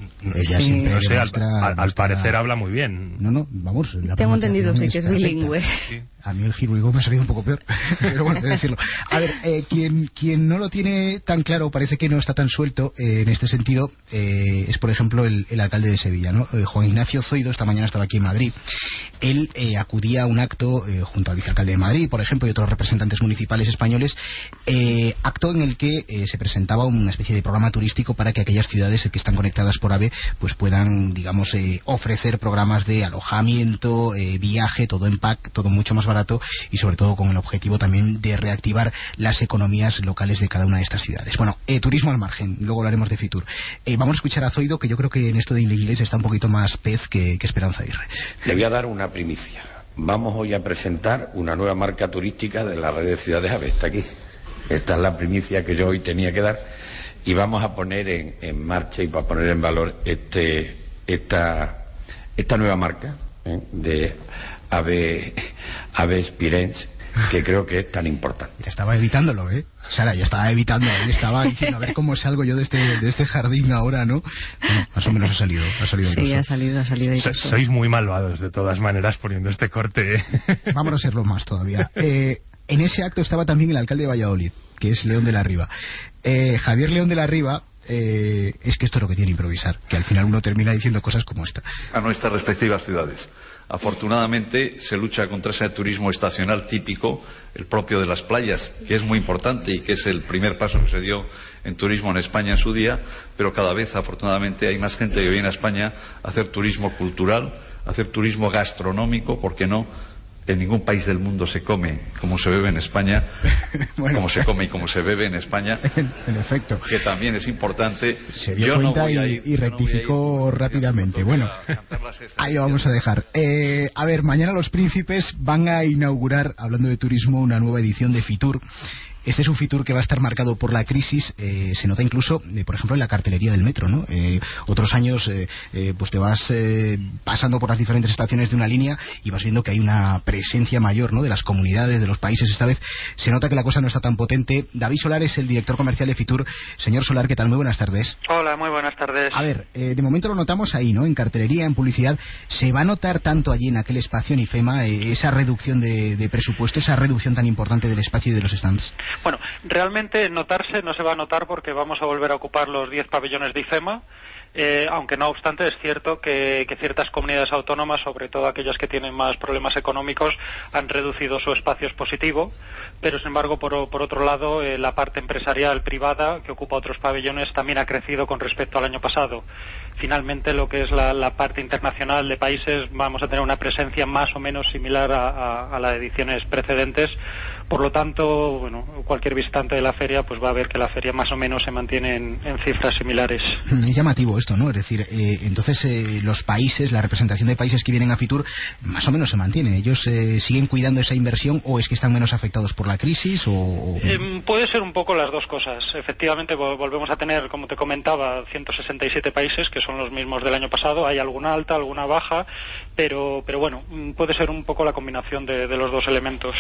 Ella sí. siempre no sé, demuestra, al, al, demuestra... parecer habla muy bien. No, no, vamos. Tengo entendido, sí, que es bilingüe. Sí. A mí el giro me ha salido un poco peor, pero bueno, de decirlo. A ver, eh, quien, quien no lo tiene tan claro, parece que no está tan suelto eh, en este sentido, eh, es por ejemplo el, el alcalde de Sevilla, ¿no? Eh, Juan Ignacio Zoido, esta mañana estaba aquí en Madrid. Él eh, acudía a un acto eh, junto al vicealcalde de Madrid, por ejemplo, y otros representantes municipales españoles, eh, acto en el que eh, se presentaba una especie de programa turístico para que aquellas ciudades que están conectadas por AVE pues puedan, digamos, eh, ofrecer programas de alojamiento, eh, viaje, todo en pack, todo mucho más barato y sobre todo con el objetivo también de reactivar las economías locales de cada una de estas ciudades. Bueno, eh, turismo al margen, luego hablaremos de Fitur. Eh, vamos a escuchar a Zoido, que yo creo que en esto de inglés está un poquito más pez que, que Esperanza Aguirre. Le voy a dar una primicia. Vamos hoy a presentar una nueva marca turística de la red de ciudades AVE. Está aquí. Esta es la primicia que yo hoy tenía que dar y vamos a poner en, en marcha y para poner en valor este, esta, esta nueva marca ¿eh? de AVE, AVE Experience, que creo que es tan importante. Ya estaba evitándolo, ¿eh? Sara, ya estaba evitando, él estaba diciendo a ver cómo salgo yo de este, de este jardín ahora, ¿no? Bueno, más o menos ha salido, ha salido. Sí, ha salido, ha salido. So, sois muy malvados de todas maneras poniendo este corte, ¿eh? Vamos a serlo más todavía. Eh, en ese acto estaba también el alcalde de Valladolid, que es León de la Riva. Eh, Javier León de la Riva, eh, es que esto es lo que tiene improvisar, que al final uno termina diciendo cosas como esta. A nuestras respectivas ciudades. Afortunadamente se lucha contra ese turismo estacional típico, el propio de las playas, que es muy importante y que es el primer paso que se dio en turismo en España en su día, pero cada vez afortunadamente hay más gente que viene a España a hacer turismo cultural, a hacer turismo gastronómico, ¿por qué no? En ningún país del mundo se come como se bebe en España, bueno, como se come y como se bebe en España. En, en efecto. Que también es importante. Se dio Yo cuenta no voy y, a ir, y rectificó no ir, rápidamente. Bueno, ahí lo vamos a dejar. Eh, a ver, mañana los príncipes van a inaugurar, hablando de turismo, una nueva edición de Fitur. Este es un Fitur que va a estar marcado por la crisis, eh, se nota incluso, eh, por ejemplo, en la cartelería del metro, ¿no? Eh, otros años, eh, eh, pues te vas eh, pasando por las diferentes estaciones de una línea y vas viendo que hay una presencia mayor, ¿no? De las comunidades, de los países. Esta vez se nota que la cosa no está tan potente. David Solar es el director comercial de Fitur. Señor Solar, ¿qué tal? Muy buenas tardes. Hola, muy buenas tardes. A ver, eh, de momento lo notamos ahí, ¿no? En cartelería, en publicidad. ¿Se va a notar tanto allí en aquel espacio en IFEMA eh, esa reducción de, de presupuesto, esa reducción tan importante del espacio y de los stands? Bueno, realmente notarse no se va a notar porque vamos a volver a ocupar los diez pabellones de IFEMA, eh, aunque no obstante es cierto que, que ciertas comunidades autónomas, sobre todo aquellas que tienen más problemas económicos, han reducido su espacio expositivo, pero sin embargo, por, por otro lado, eh, la parte empresarial privada, que ocupa otros pabellones, también ha crecido con respecto al año pasado. Finalmente, lo que es la, la parte internacional de países, vamos a tener una presencia más o menos similar a, a, a la de ediciones precedentes. Por lo tanto, bueno, cualquier visitante de la feria pues va a ver que la feria más o menos se mantiene en, en cifras similares. Es llamativo esto, ¿no? Es decir, eh, entonces eh, los países, la representación de países que vienen a Fitur más o menos se mantiene. ¿Ellos eh, siguen cuidando esa inversión o es que están menos afectados por la crisis? O... Eh, puede ser un poco las dos cosas. Efectivamente, volvemos a tener, como te comentaba, ciento sesenta y siete países que son los mismos del año pasado. Hay alguna alta, alguna baja, pero, pero bueno, puede ser un poco la combinación de, de los dos elementos.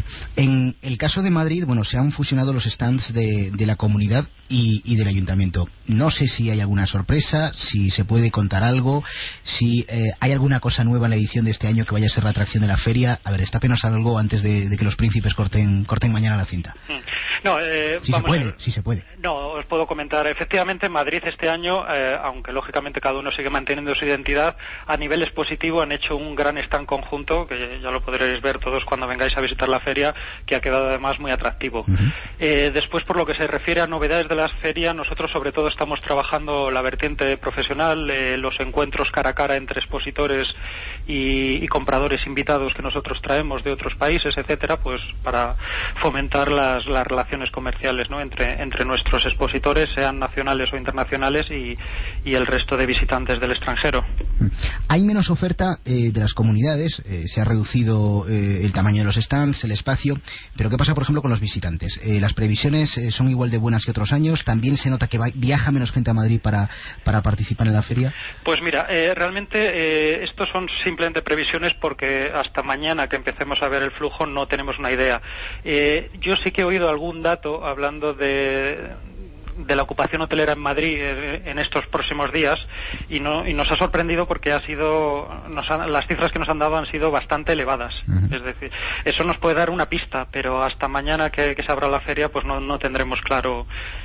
En el caso de Madrid, bueno, se han fusionado los stands de, de la comunidad y, y del ayuntamiento. No sé si hay alguna sorpresa, si se puede contar algo, si eh, hay alguna cosa nueva en la edición de este año que vaya a ser la atracción de la feria. A ver, estápenos algo antes de, de que los príncipes corten, corten mañana la cinta. No, eh, si vamos se puede, a... si se puede. No, os puedo comentar. Efectivamente, Madrid este año, eh, aunque lógicamente cada uno sigue manteniendo su identidad, a nivel expositivo han hecho un gran stand conjunto, que ya lo podréis ver todos cuando vengáis a visitar la feria, que ha quedado además muy atractivo. Uh-huh. Eh, después, por lo que se refiere a novedades de la feria, nosotros sobre todo estamos trabajando la vertiente profesional, eh, los encuentros cara a cara entre expositores y, y compradores invitados que nosotros traemos de otros países, etcétera, pues para fomentar las, las relaciones comerciales, ¿no? entre, entre nuestros expositores, sean nacionales o internacionales, y, y el resto de visitantes del extranjero. Hay menos oferta eh, de las comunidades, eh, se ha reducido eh, el tamaño de los stands, el espacio, pero ¿qué pasa, por ejemplo, con los visitantes? Eh, ¿Las previsiones eh, son igual de buenas que otros años? ¿También se nota que va, viaja menos gente a Madrid para, para participar en la feria? Pues mira, eh, realmente eh, estos son simplemente previsiones porque hasta mañana que empecemos a ver el flujo no tenemos una idea. Eh, yo sí que he oído algún dato hablando de de la ocupación hotelera en Madrid eh, en estos próximos días y, no, y nos ha sorprendido porque ha sido nos ha, las cifras que nos han dado han sido bastante elevadas. Uh-huh. Es decir, eso nos puede dar una pista, pero hasta mañana que, que se abra la feria pues no, no tendremos claro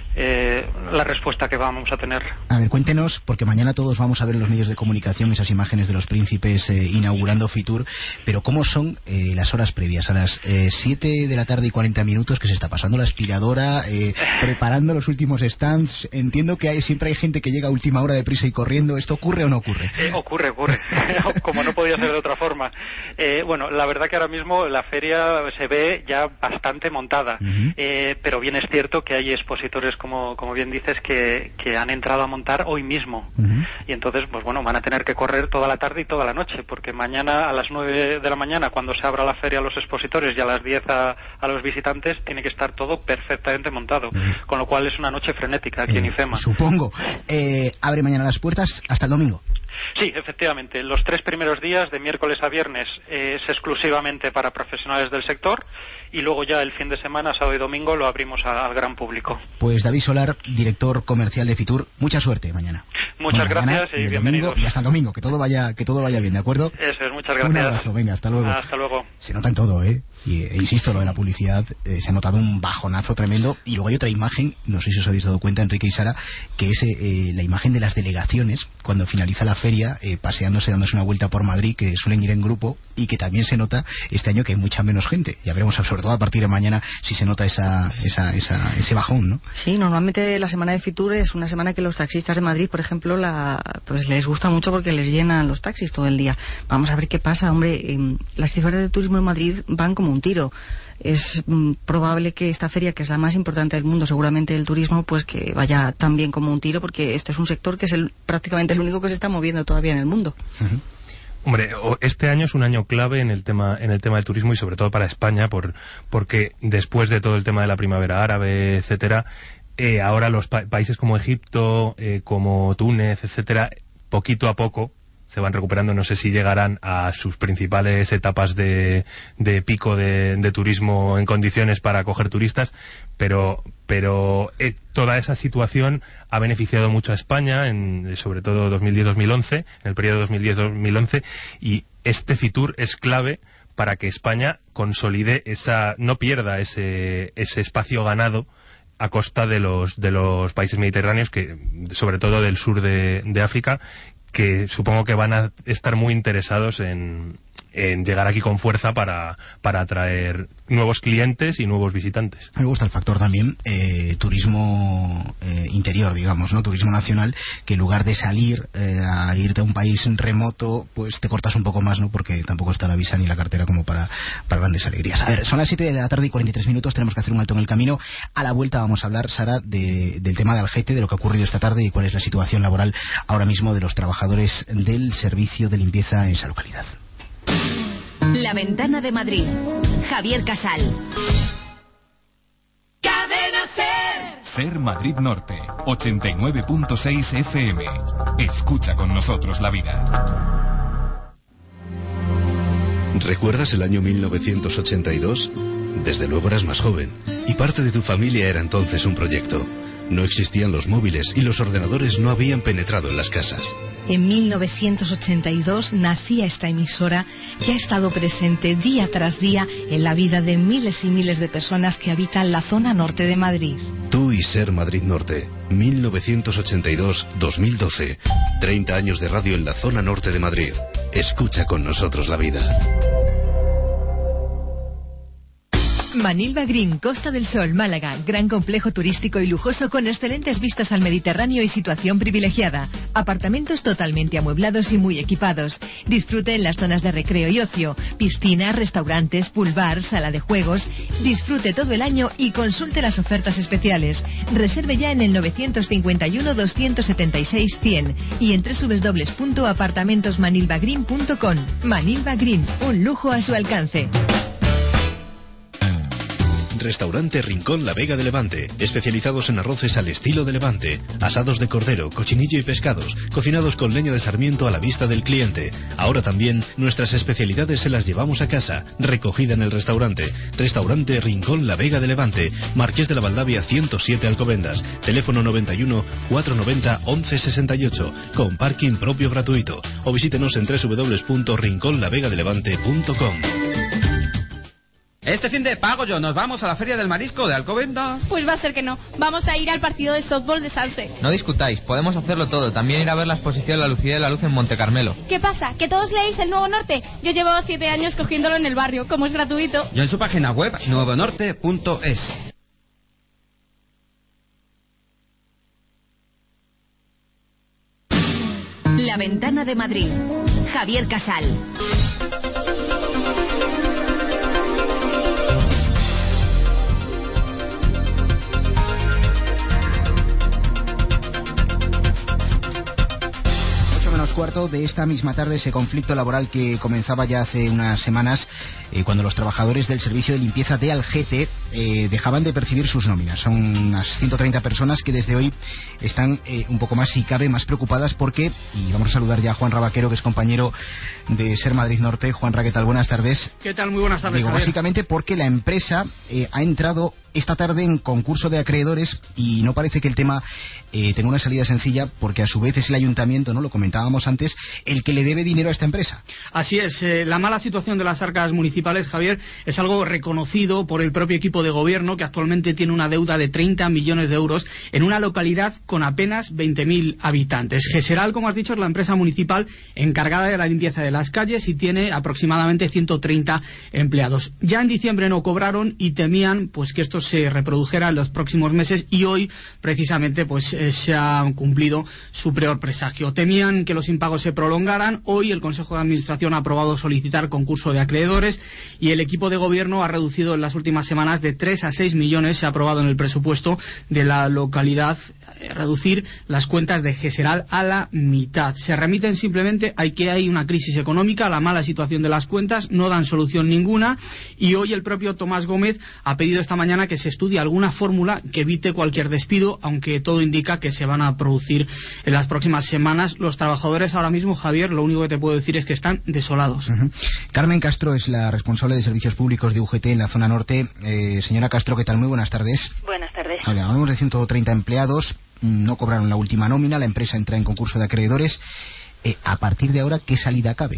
eh, la respuesta que vamos a tener. A ver, cuéntenos, porque mañana todos vamos a ver en los medios de comunicación esas imágenes de los príncipes eh, inaugurando Fitur, pero ¿cómo son eh, las horas previas? A las eh, siete de la tarde y cuarenta minutos, que se está pasando la aspiradora, eh, preparando los últimos stands. Entiendo que hay, siempre hay gente que llega a última hora deprisa y corriendo. ¿Esto ocurre o no ocurre? Eh, ocurre, ocurre. Como no podía ser de otra forma. Eh, bueno, la verdad que ahora mismo la feria se ve ya bastante montada, uh-huh. eh, pero bien es cierto que hay expositores, como, como bien dices, que, que han entrado a montar hoy mismo. Uh-huh. Y entonces, pues bueno, van a tener que correr toda la tarde y toda la noche, porque mañana a las nueve de la mañana, cuando se abra la feria a los expositores, y a las diez a, a los visitantes, tiene que estar todo perfectamente montado. Uh-huh. Con lo cual es una noche frenética aquí eh, en IFEMA. Supongo. Eh, ¿Abre mañana las puertas hasta el domingo? Sí, efectivamente. Los tres primeros días, de miércoles a viernes, eh, es exclusivamente para profesionales del sector, y luego ya el fin de semana, sábado y domingo, lo abrimos a, al gran público. Pues David Solar, director comercial de Fitur, mucha suerte mañana. Muchas bueno, gracias y, y bienvenidos. Domingo, y hasta el domingo, que todo vaya que todo vaya bien, ¿de acuerdo? Eso es, muchas gracias. Un abrazo, venga, hasta luego. Hasta luego. Se nota en todo, ¿eh? Y, e insisto, lo de la publicidad, eh, se ha notado un bajonazo tremendo. Y luego hay otra imagen, no sé si os habéis dado cuenta, Enrique y Sara, que es eh, la imagen de las delegaciones cuando finaliza la feria, eh, paseándose, dándose una vuelta por Madrid, que suelen ir en grupo, y que también se nota este año que hay mucha menos gente. Ya veremos, sobre todo a partir de mañana, si se nota esa, esa, esa, ese bajón, ¿no? Sí, normalmente la semana de Fitur es una semana que los taxistas de Madrid, por ejemplo, la, pues les gusta mucho porque les llenan los taxis todo el día. Vamos a ver qué pasa, hombre. Eh, las cifras de turismo en Madrid van como un tiro. Es mm, probable que esta feria, que es la más importante del mundo, seguramente el turismo, pues que vaya tan bien como un tiro, porque este es un sector que es el, prácticamente el único que se está moviendo todavía en el mundo. Uh-huh. Hombre, este año es un año clave en el tema en el tema del turismo, y sobre todo para España, por, porque después de todo el tema de la primavera árabe, etcétera, eh, ahora los pa- países como Egipto, eh, como Túnez, etcétera, poquito a poco se van recuperando. No sé si llegarán a sus principales etapas de, de pico de, de turismo en condiciones para acoger turistas, pero pero eh, toda esa situación ha beneficiado mucho a España, en, sobre todo dos mil diez dos mil once, en el periodo dos mil diez dos mil once, y este Fitur es clave para que España consolide esa, no pierda ese, ese espacio ganado a costa de los de los países mediterráneos, que sobre todo del sur de, de África, que supongo que van a estar muy interesados en, en llegar aquí con fuerza para, para atraer nuevos clientes y nuevos visitantes. Me gusta el factor también eh, turismo eh, interior, digamos, ¿no? Turismo nacional, que en lugar de salir eh, a irte a un país remoto, pues te cortas un poco más, ¿no? Porque tampoco está la visa ni la cartera como para, para grandes alegrías. A ver, son las siete de la tarde y cuarenta y tres minutos, tenemos que hacer un alto en el camino. A la vuelta vamos a hablar, Sara, de, del tema de Algete, de lo que ha ocurrido esta tarde y cuál es la situación laboral ahora mismo de los trabajadores del servicio de limpieza en esa localidad. La Ventana de Madrid. Javier Casal. Cadena Ser. Ser Madrid Norte, ochenta y nueve punto seis F M. Escucha con nosotros la vida. ¿Recuerdas el año mil novecientos ochenta y dos? Desde luego eras más joven, y parte de tu familia era entonces un proyecto. No existían los móviles y los ordenadores no habían penetrado en las casas. En mil novecientos ochenta y dos nacía esta emisora que ha estado presente día tras día en la vida de miles y miles de personas que habitan la zona norte de Madrid. Tú y Ser Madrid Norte, mil novecientos ochenta y dos a dos mil doce. treinta años de radio en la zona norte de Madrid. Escucha con nosotros la vida. Manilva Green, Costa del Sol, Málaga. Gran complejo turístico y lujoso con excelentes vistas al Mediterráneo y situación privilegiada. Apartamentos totalmente amueblados y muy equipados. Disfrute en las zonas de recreo y ocio. Piscinas, restaurantes, pool bar, sala de juegos. Disfrute todo el año y consulte las ofertas especiales. Reserve ya en el nueve cinco uno, dos siete seis, cien y en doble u doble u doble u punto apartamentos manilva green punto com. Manilva Green, un lujo a su alcance. Restaurante Rincón La Vega de Levante, especializados en arroces al estilo de Levante, asados de cordero, cochinillo y pescados, cocinados con leña de sarmiento a la vista del cliente. Ahora también nuestras especialidades se las llevamos a casa, recogida en el restaurante. Restaurante Rincón La Vega de Levante, Marqués de la Valdavia ciento siete Alcobendas, teléfono noventa y uno, cuatrocientos noventa, once sesenta y ocho, con parking propio gratuito. O visítenos en doble u doble u doble u punto rincón la vega de levante punto com. Este fin de pago yo, ¿nos vamos a la Feria del Marisco de Alcobendas? Pues va a ser que no. Vamos a ir al partido de softball de Sanse. No discutáis, podemos hacerlo todo. También ir a ver la exposición La Lucía de la Luz en Monte Carmelo. ¿Qué pasa? ¿Que todos leéis El Nuevo Norte? Yo llevo siete años cogiéndolo en el barrio. Como es gratuito. Yo en su página web, nuevo norte punto es. La Ventana de Madrid. Javier Casal. Cuarto de esta misma tarde, ese conflicto laboral que comenzaba ya hace unas semanas eh, cuando los trabajadores del servicio de limpieza de Algete eh, dejaban de percibir sus nóminas. Son unas ciento treinta personas que desde hoy están eh, un poco más, si cabe, más preocupadas porque, y vamos a saludar ya a Juan Rabaquero, que es compañero de Ser Madrid Norte. Juan Ra, ¿qué tal? Buenas tardes. ¿Qué tal? Muy buenas tardes, Digo, Javier. básicamente porque la empresa eh, ha entrado esta tarde en concurso de acreedores y no parece que el tema eh, tenga una salida sencilla, porque a su vez es el ayuntamiento, ¿no? Lo comentábamos antes, el que le debe dinero a esta empresa. Así es, eh, la mala situación de las arcas municipales, Javier, es algo reconocido por el propio equipo de gobierno, que actualmente tiene una deuda de treinta millones de euros en una localidad con apenas veinte mil habitantes. Geseral, como has dicho, es la empresa municipal encargada de la limpieza de las calles y tiene aproximadamente ciento treinta empleados. Ya en diciembre no cobraron y temían pues que esto se reprodujera en los próximos meses, y hoy precisamente pues eh, se ha cumplido su peor presagio. Temían que los impagos se prolongaran. Hoy el Consejo de Administración ha aprobado solicitar concurso de acreedores y el equipo de gobierno ha reducido en las últimas semanas de tres a seis millones, se ha aprobado en el presupuesto de la localidad, eh, reducir las cuentas de Geseral a la mitad. Se remiten simplemente a que hay una crisis económica, la mala situación de las cuentas, no dan solución ninguna, y hoy el propio Tomás Gómez ha pedido esta mañana que se estudie alguna fórmula que evite cualquier despido, aunque todo indica que se van a producir en las próximas semanas. Los trabajadores ahora mismo, Javier, lo único que te puedo decir es que están desolados. Uh-huh. Carmen Castro es la responsable de servicios públicos de U G T en la zona norte. Eh, señora Castro, ¿qué tal? Muy buenas tardes. Buenas tardes. Hablamos de ciento treinta empleados, no cobraron la última nómina, la empresa entra en concurso de acreedores. Eh, a partir de ahora, ¿qué salida cabe?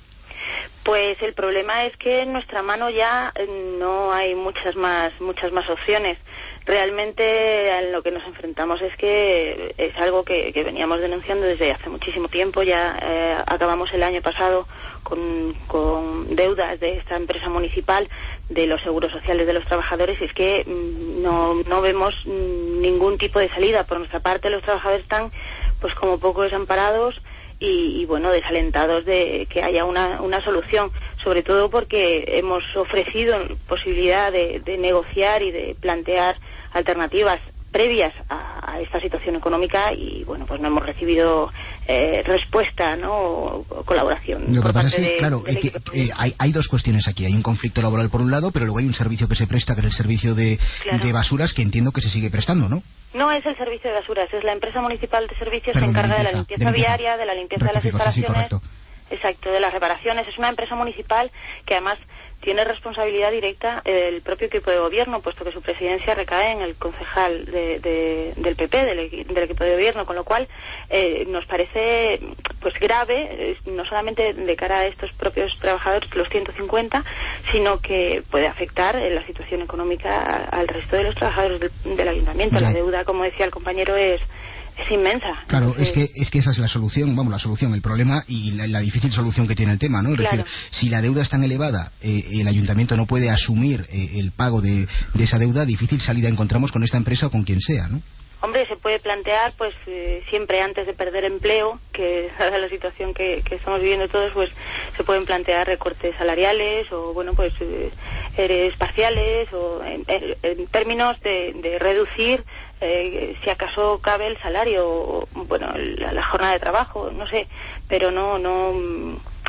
Pues el problema es que en nuestra mano ya no hay muchas más muchas más opciones. Realmente en lo que nos enfrentamos es que es algo que, que veníamos denunciando desde hace muchísimo tiempo. Ya eh, acabamos el año pasado con, con deudas de esta empresa municipal, de los seguros sociales de los trabajadores, y es que no, no vemos ningún tipo de salida. Por nuestra parte, los trabajadores están pues como poco desamparados y, y bueno, desalentados de que haya una, una solución, sobre todo porque hemos ofrecido posibilidad de, de negociar y de plantear alternativas previas a, a esta situación económica, y bueno, pues no hemos recibido eh, respuesta, ¿no? o, o colaboración. Lo por que pasa parte es que, de, claro, del es que, eh, hay, hay dos cuestiones aquí. Hay un conflicto laboral por un lado, pero luego hay un servicio que se presta, que es el servicio de, Claro. de basuras, que entiendo que se sigue prestando, ¿no? No es el servicio de basuras, es la empresa municipal de servicios Perdón, que encarga de de la limpieza, limpieza de limpieza. viaria, de la limpieza de las Rectifico, sí, sí, instalaciones. correcto. Exacto, de las reparaciones. Es una empresa municipal que además tiene responsabilidad directa el propio equipo de gobierno, puesto que su presidencia recae en el concejal de, de, del P P, del, del equipo de gobierno, con lo cual eh, nos parece pues grave, eh, no solamente de cara a estos propios trabajadores, los ciento cincuenta, sino que puede afectar en la situación económica al resto de los trabajadores del, del ayuntamiento. Ya. La deuda, como decía el compañero, es es inmensa. Claro, Entonces, es que es que esa es la solución, vamos, la solución, el problema y la, la difícil solución que tiene el tema, ¿no? Es Claro. decir, si la deuda es tan elevada, eh, el ayuntamiento no puede asumir eh, el pago de, de esa deuda, difícil salida encontramos con esta empresa o con quien sea, ¿no? Hombre, se puede plantear, pues eh, siempre antes de perder empleo, que dada la situación que, que estamos viviendo todos, pues se pueden plantear recortes salariales o, bueno, pues eh, eres parciales o en, en, en términos de, de reducir, eh, si acaso cabe, el salario o, bueno, la, la jornada de trabajo, no sé, pero no, no,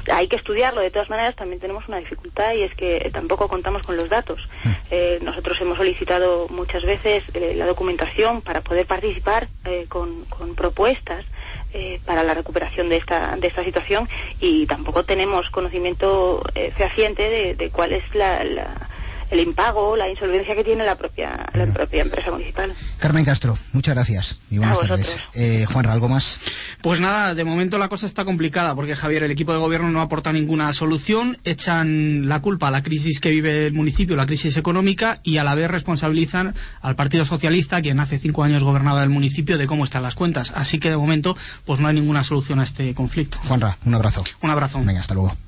hay que estudiarlo. De todas maneras, también tenemos una dificultad, y es que tampoco contamos con los datos. Eh, nosotros hemos solicitado muchas veces eh, la documentación para poder participar eh, con, con propuestas eh, para la recuperación de esta de esta situación, y tampoco tenemos conocimiento eh, fehaciente de, de cuál es la, la el impago, la insolvencia que tiene la propia la propia empresa municipal. Carmen Castro, muchas gracias y buenas tardes. Eh, Juanra, ¿algo más? Pues nada, de momento la cosa está complicada porque, Javier, el equipo de gobierno no aporta ninguna solución, echan la culpa a la crisis que vive el municipio, la crisis económica, y a la vez responsabilizan al Partido Socialista, quien hace cinco años gobernaba el municipio, de cómo están las cuentas. Así que de momento pues no hay ninguna solución a este conflicto. Juanra, un abrazo. Un abrazo. Venga, hasta luego.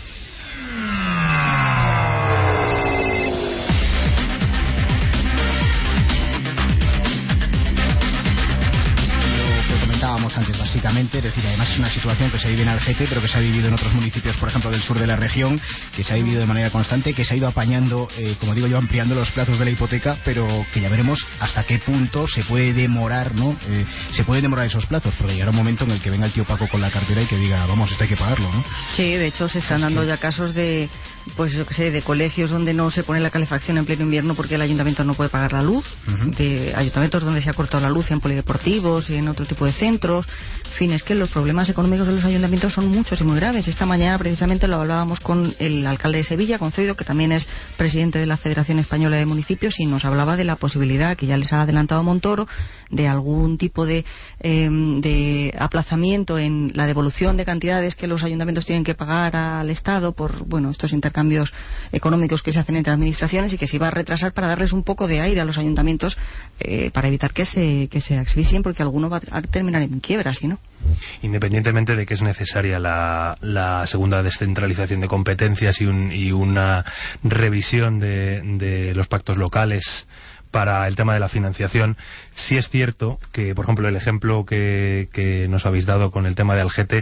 Antes, básicamente, es decir, además es una situación que se vive en Algete, pero que se ha vivido en otros municipios, por ejemplo, del sur de la región, que se ha vivido de manera constante, que se ha ido apañando, eh, como digo yo, ampliando los plazos de la hipoteca, pero que ya veremos hasta qué punto se puede demorar, ¿no? Eh, se puede demorar esos plazos, porque llegará un momento en el que venga el tío Paco con la cartera y que diga, vamos, esto hay que pagarlo, ¿no? Sí, de hecho se están dando ya casos de, pues yo que sé, de colegios donde no se pone la calefacción en pleno invierno porque el ayuntamiento no puede pagar la luz, uh-huh. de ayuntamientos donde se ha cortado la luz en polideportivos y en otro tipo de centros. En fin, es que los problemas económicos de los ayuntamientos son muchos y muy graves. Esta mañana precisamente lo hablábamos con el alcalde de Sevilla, con Zoido, que también es presidente de la Federación Española de Municipios, y nos hablaba de la posibilidad, que ya les ha adelantado Montoro, de algún tipo de, eh, de aplazamiento en la devolución de cantidades que los ayuntamientos tienen que pagar al Estado por, bueno, estos intercambios económicos que se hacen entre administraciones, y que se iba a retrasar para darles un poco de aire a los ayuntamientos, eh, para evitar que se, que se asfixien, porque alguno va a terminar en quiebra, ¿sí, no? Independientemente de que es necesaria la, la segunda descentralización de competencias y, un, y una revisión de, de los pactos locales para el tema de la financiación, sí es cierto que, por ejemplo, el ejemplo que, que nos habéis dado con el tema de Algete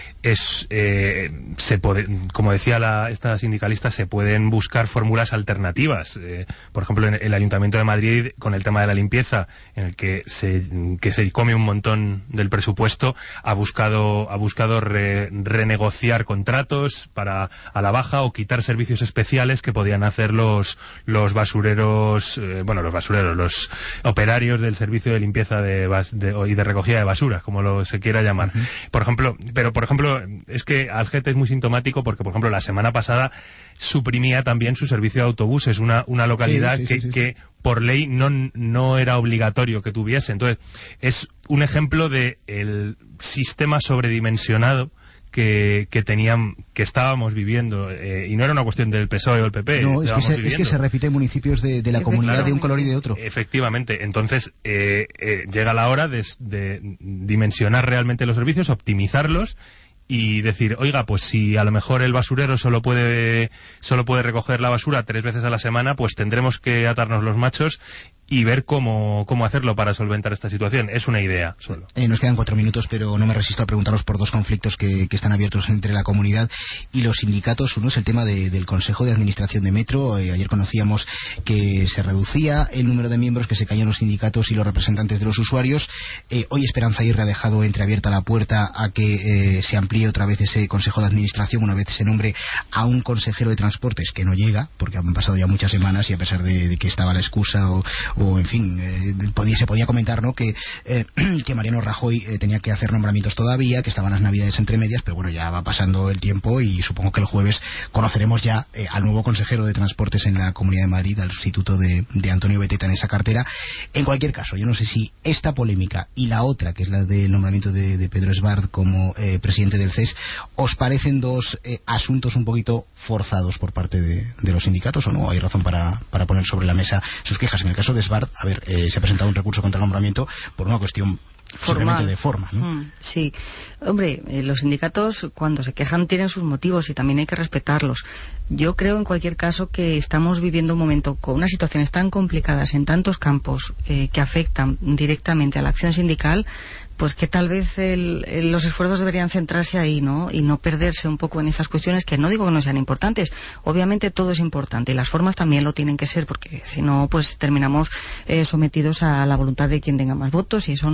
es, eh, se puede, como decía la, esta sindicalista, se pueden buscar fórmulas alternativas. Eh, por ejemplo, en el Ayuntamiento de Madrid, con el tema de la limpieza, en el que se, que se come un montón del presupuesto, ha buscado, ha buscado re, renegociar contratos para a la baja, o quitar servicios especiales que podían hacer los, los basureros, eh, bueno, los basureros, los operarios del servicio de limpieza de, de, y de recogida de basura, como lo se quiera llamar. Uh-huh. Por ejemplo, pero por ejemplo, es que Algete es muy sintomático porque, por ejemplo, la semana pasada suprimía también su servicio de autobuses, una, una localidad sí, sí, que, sí, sí. que por ley no, no era obligatorio que tuviese. Entonces, es un ejemplo de el sistema sobredimensionado que, que tenían, que estábamos viviendo, eh, y no era una cuestión del P S O E o el P P. No, es que, se, es que se repite en municipios de, de la comunidad, claro, de un color y de otro. Efectivamente, entonces eh, eh, llega la hora de, de dimensionar realmente los servicios, optimizarlos, y decir, oiga, pues si a lo mejor el basurero solo puede solo puede recoger la basura tres veces a la semana, pues tendremos que atarnos los machos y ver cómo, cómo hacerlo para solventar esta situación. Es una idea solo. Eh, nos quedan cuatro minutos, pero no me resisto a preguntaros por dos conflictos que, que están abiertos entre la comunidad y los sindicatos. Uno es el tema de, del Consejo de Administración de Metro. Eh, ayer conocíamos que se reducía el número de miembros, que se caían los sindicatos y los representantes de los usuarios. Eh, hoy Esperanza Aguirre ha dejado entreabierta la puerta a que eh, se amplíe otra vez ese Consejo de Administración, una vez se nombre a un consejero de Transportes, que no llega, porque han pasado ya muchas semanas, y a pesar de, de que estaba la excusa o o en fin, eh, podía, se podía comentar, ¿no?, que, eh, que Mariano Rajoy eh, tenía que hacer nombramientos todavía, que estaban las navidades entre medias, pero bueno, ya va pasando el tiempo y supongo que el jueves conoceremos ya eh, al nuevo consejero de Transportes en la Comunidad de Madrid, al sustituto de, de Antonio Beteta en esa cartera. En cualquier caso, yo no sé si esta polémica y la otra, que es la del nombramiento de, de Pedro Esbart como eh, presidente del C E S, os parecen dos eh, asuntos un poquito forzados por parte de, de los sindicatos, o no hay razón para, para poner sobre la mesa sus quejas. En el caso de Esbart, a ver, eh, se ha presentado un recurso contra el nombramiento por una cuestión formal, de forma, ¿no? Mm, sí, hombre, eh, los sindicatos cuando se quejan tienen sus motivos y también hay que respetarlos. Yo creo en cualquier caso que estamos viviendo un momento con unas situaciones tan complicadas en tantos campos eh, que afectan directamente a la acción sindical, pues que tal vez el, el, los esfuerzos deberían centrarse ahí, ¿no? Y no perderse un poco en esas cuestiones, que no digo que no sean importantes. Obviamente todo es importante y las formas también lo tienen que ser, porque si no, pues terminamos eh, sometidos a la voluntad de quien tenga más votos, y eso no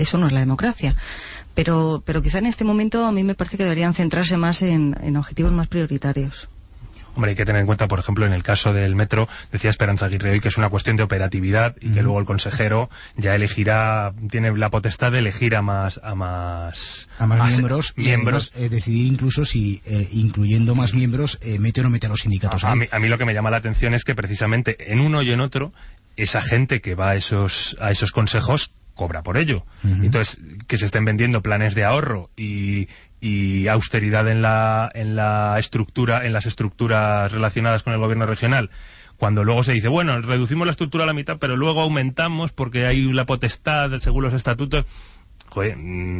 eso no es la democracia. Pero, pero quizá en este momento a mí me parece que deberían centrarse más en, en objetivos más prioritarios. Hombre, hay que tener en cuenta, por ejemplo, en el caso del metro, decía Esperanza Aguirre hoy que es una cuestión de operatividad y mm. que luego el consejero ya elegirá, tiene la potestad de elegir a más a más, a más, más miembros, miembros. Y además, eh, decidir incluso si eh, incluyendo más miembros eh, mete o no mete a los sindicatos. A, a, mí, a mí lo que me llama la atención es que precisamente en uno y en otro esa gente que va a esos a esos consejos cobra por ello. Uh-huh. Entonces, que se estén vendiendo planes de ahorro y, y austeridad en la, en la estructura, en las estructuras relacionadas con el gobierno regional, cuando luego se dice, bueno, reducimos la estructura a la mitad, pero luego aumentamos porque hay la potestad según los estatutos. Joder,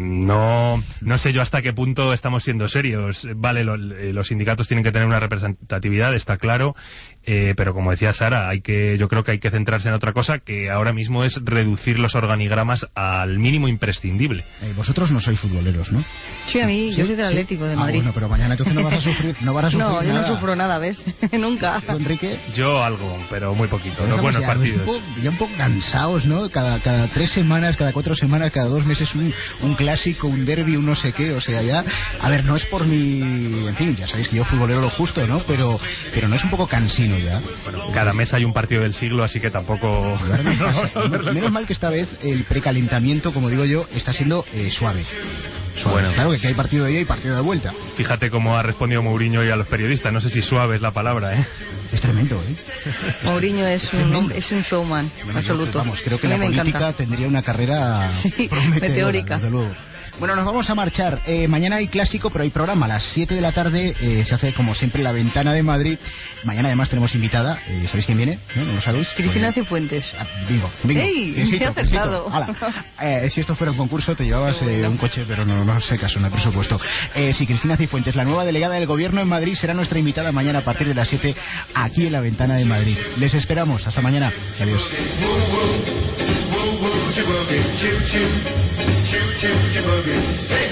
no, no sé yo hasta qué punto estamos siendo serios. Vale, lo, los sindicatos tienen que tener una representatividad, está claro, eh, pero como decía Sara, hay que, yo creo que hay que centrarse en otra cosa, que ahora mismo es reducir los organigramas al mínimo imprescindible. Eh, vosotros no sois futboleros, ¿no? Sí, a mí, ¿sí? Yo soy del Atlético de Madrid. Ah, bueno, pero mañana entonces no vas a sufrir, no vas a sufrir No, nada. yo no sufro nada, ¿ves? Nunca. ¿Tú, Enrique? Yo algo, pero muy poquito, los buenos ya, partidos. Un poco, ya un poco cansados, ¿no? Cada, cada tres semanas, cada cuatro semanas, cada dos meses un, un clásico, un derbi, un no sé qué, o sea, ya... A ver, no es por mi... En fin, ya sabéis que yo futbolero lo justo, ¿no? Pero, pero no es un poco cansino ya. Bueno, cada mes hay un partido del siglo, así que tampoco... Menos, menos mal que esta vez el precalentamiento, como digo yo, está siendo eh, suave. Suave. Bueno, claro que hay partido de ida y partido de vuelta. Fíjate cómo ha respondido Mourinho hoy a los periodistas. No sé si suave es la palabra, ¿eh? Es tremendo, ¿eh? Mourinho es un, es un showman, bueno, absoluto. Yo, vamos, creo que la política encanta. Tendría una carrera sí, meteórica. Desde luego. Bueno, nos vamos a marchar. Eh, mañana hay clásico, pero hay programa. A las siete de la tarde eh, se hace, como siempre, La Ventana de Madrid. Mañana, además, tenemos invitada. Eh, ¿Sabéis quién viene? ¿No? ¿No lo sabéis? Cristina pues, Cifuentes. Ah, bingo, bingo. ¡Ey! Besito, me he acertado. Eh, si esto fuera un concurso, te llevabas eh, un coche, pero no, no sé caso, no hay presupuesto. Eh, sí, Cristina Cifuentes, la nueva delegada del Gobierno en Madrid, será nuestra invitada mañana a partir de las siete aquí en La Ventana de Madrid. Les esperamos. Hasta mañana. Adiós. Choo choo choo boogie,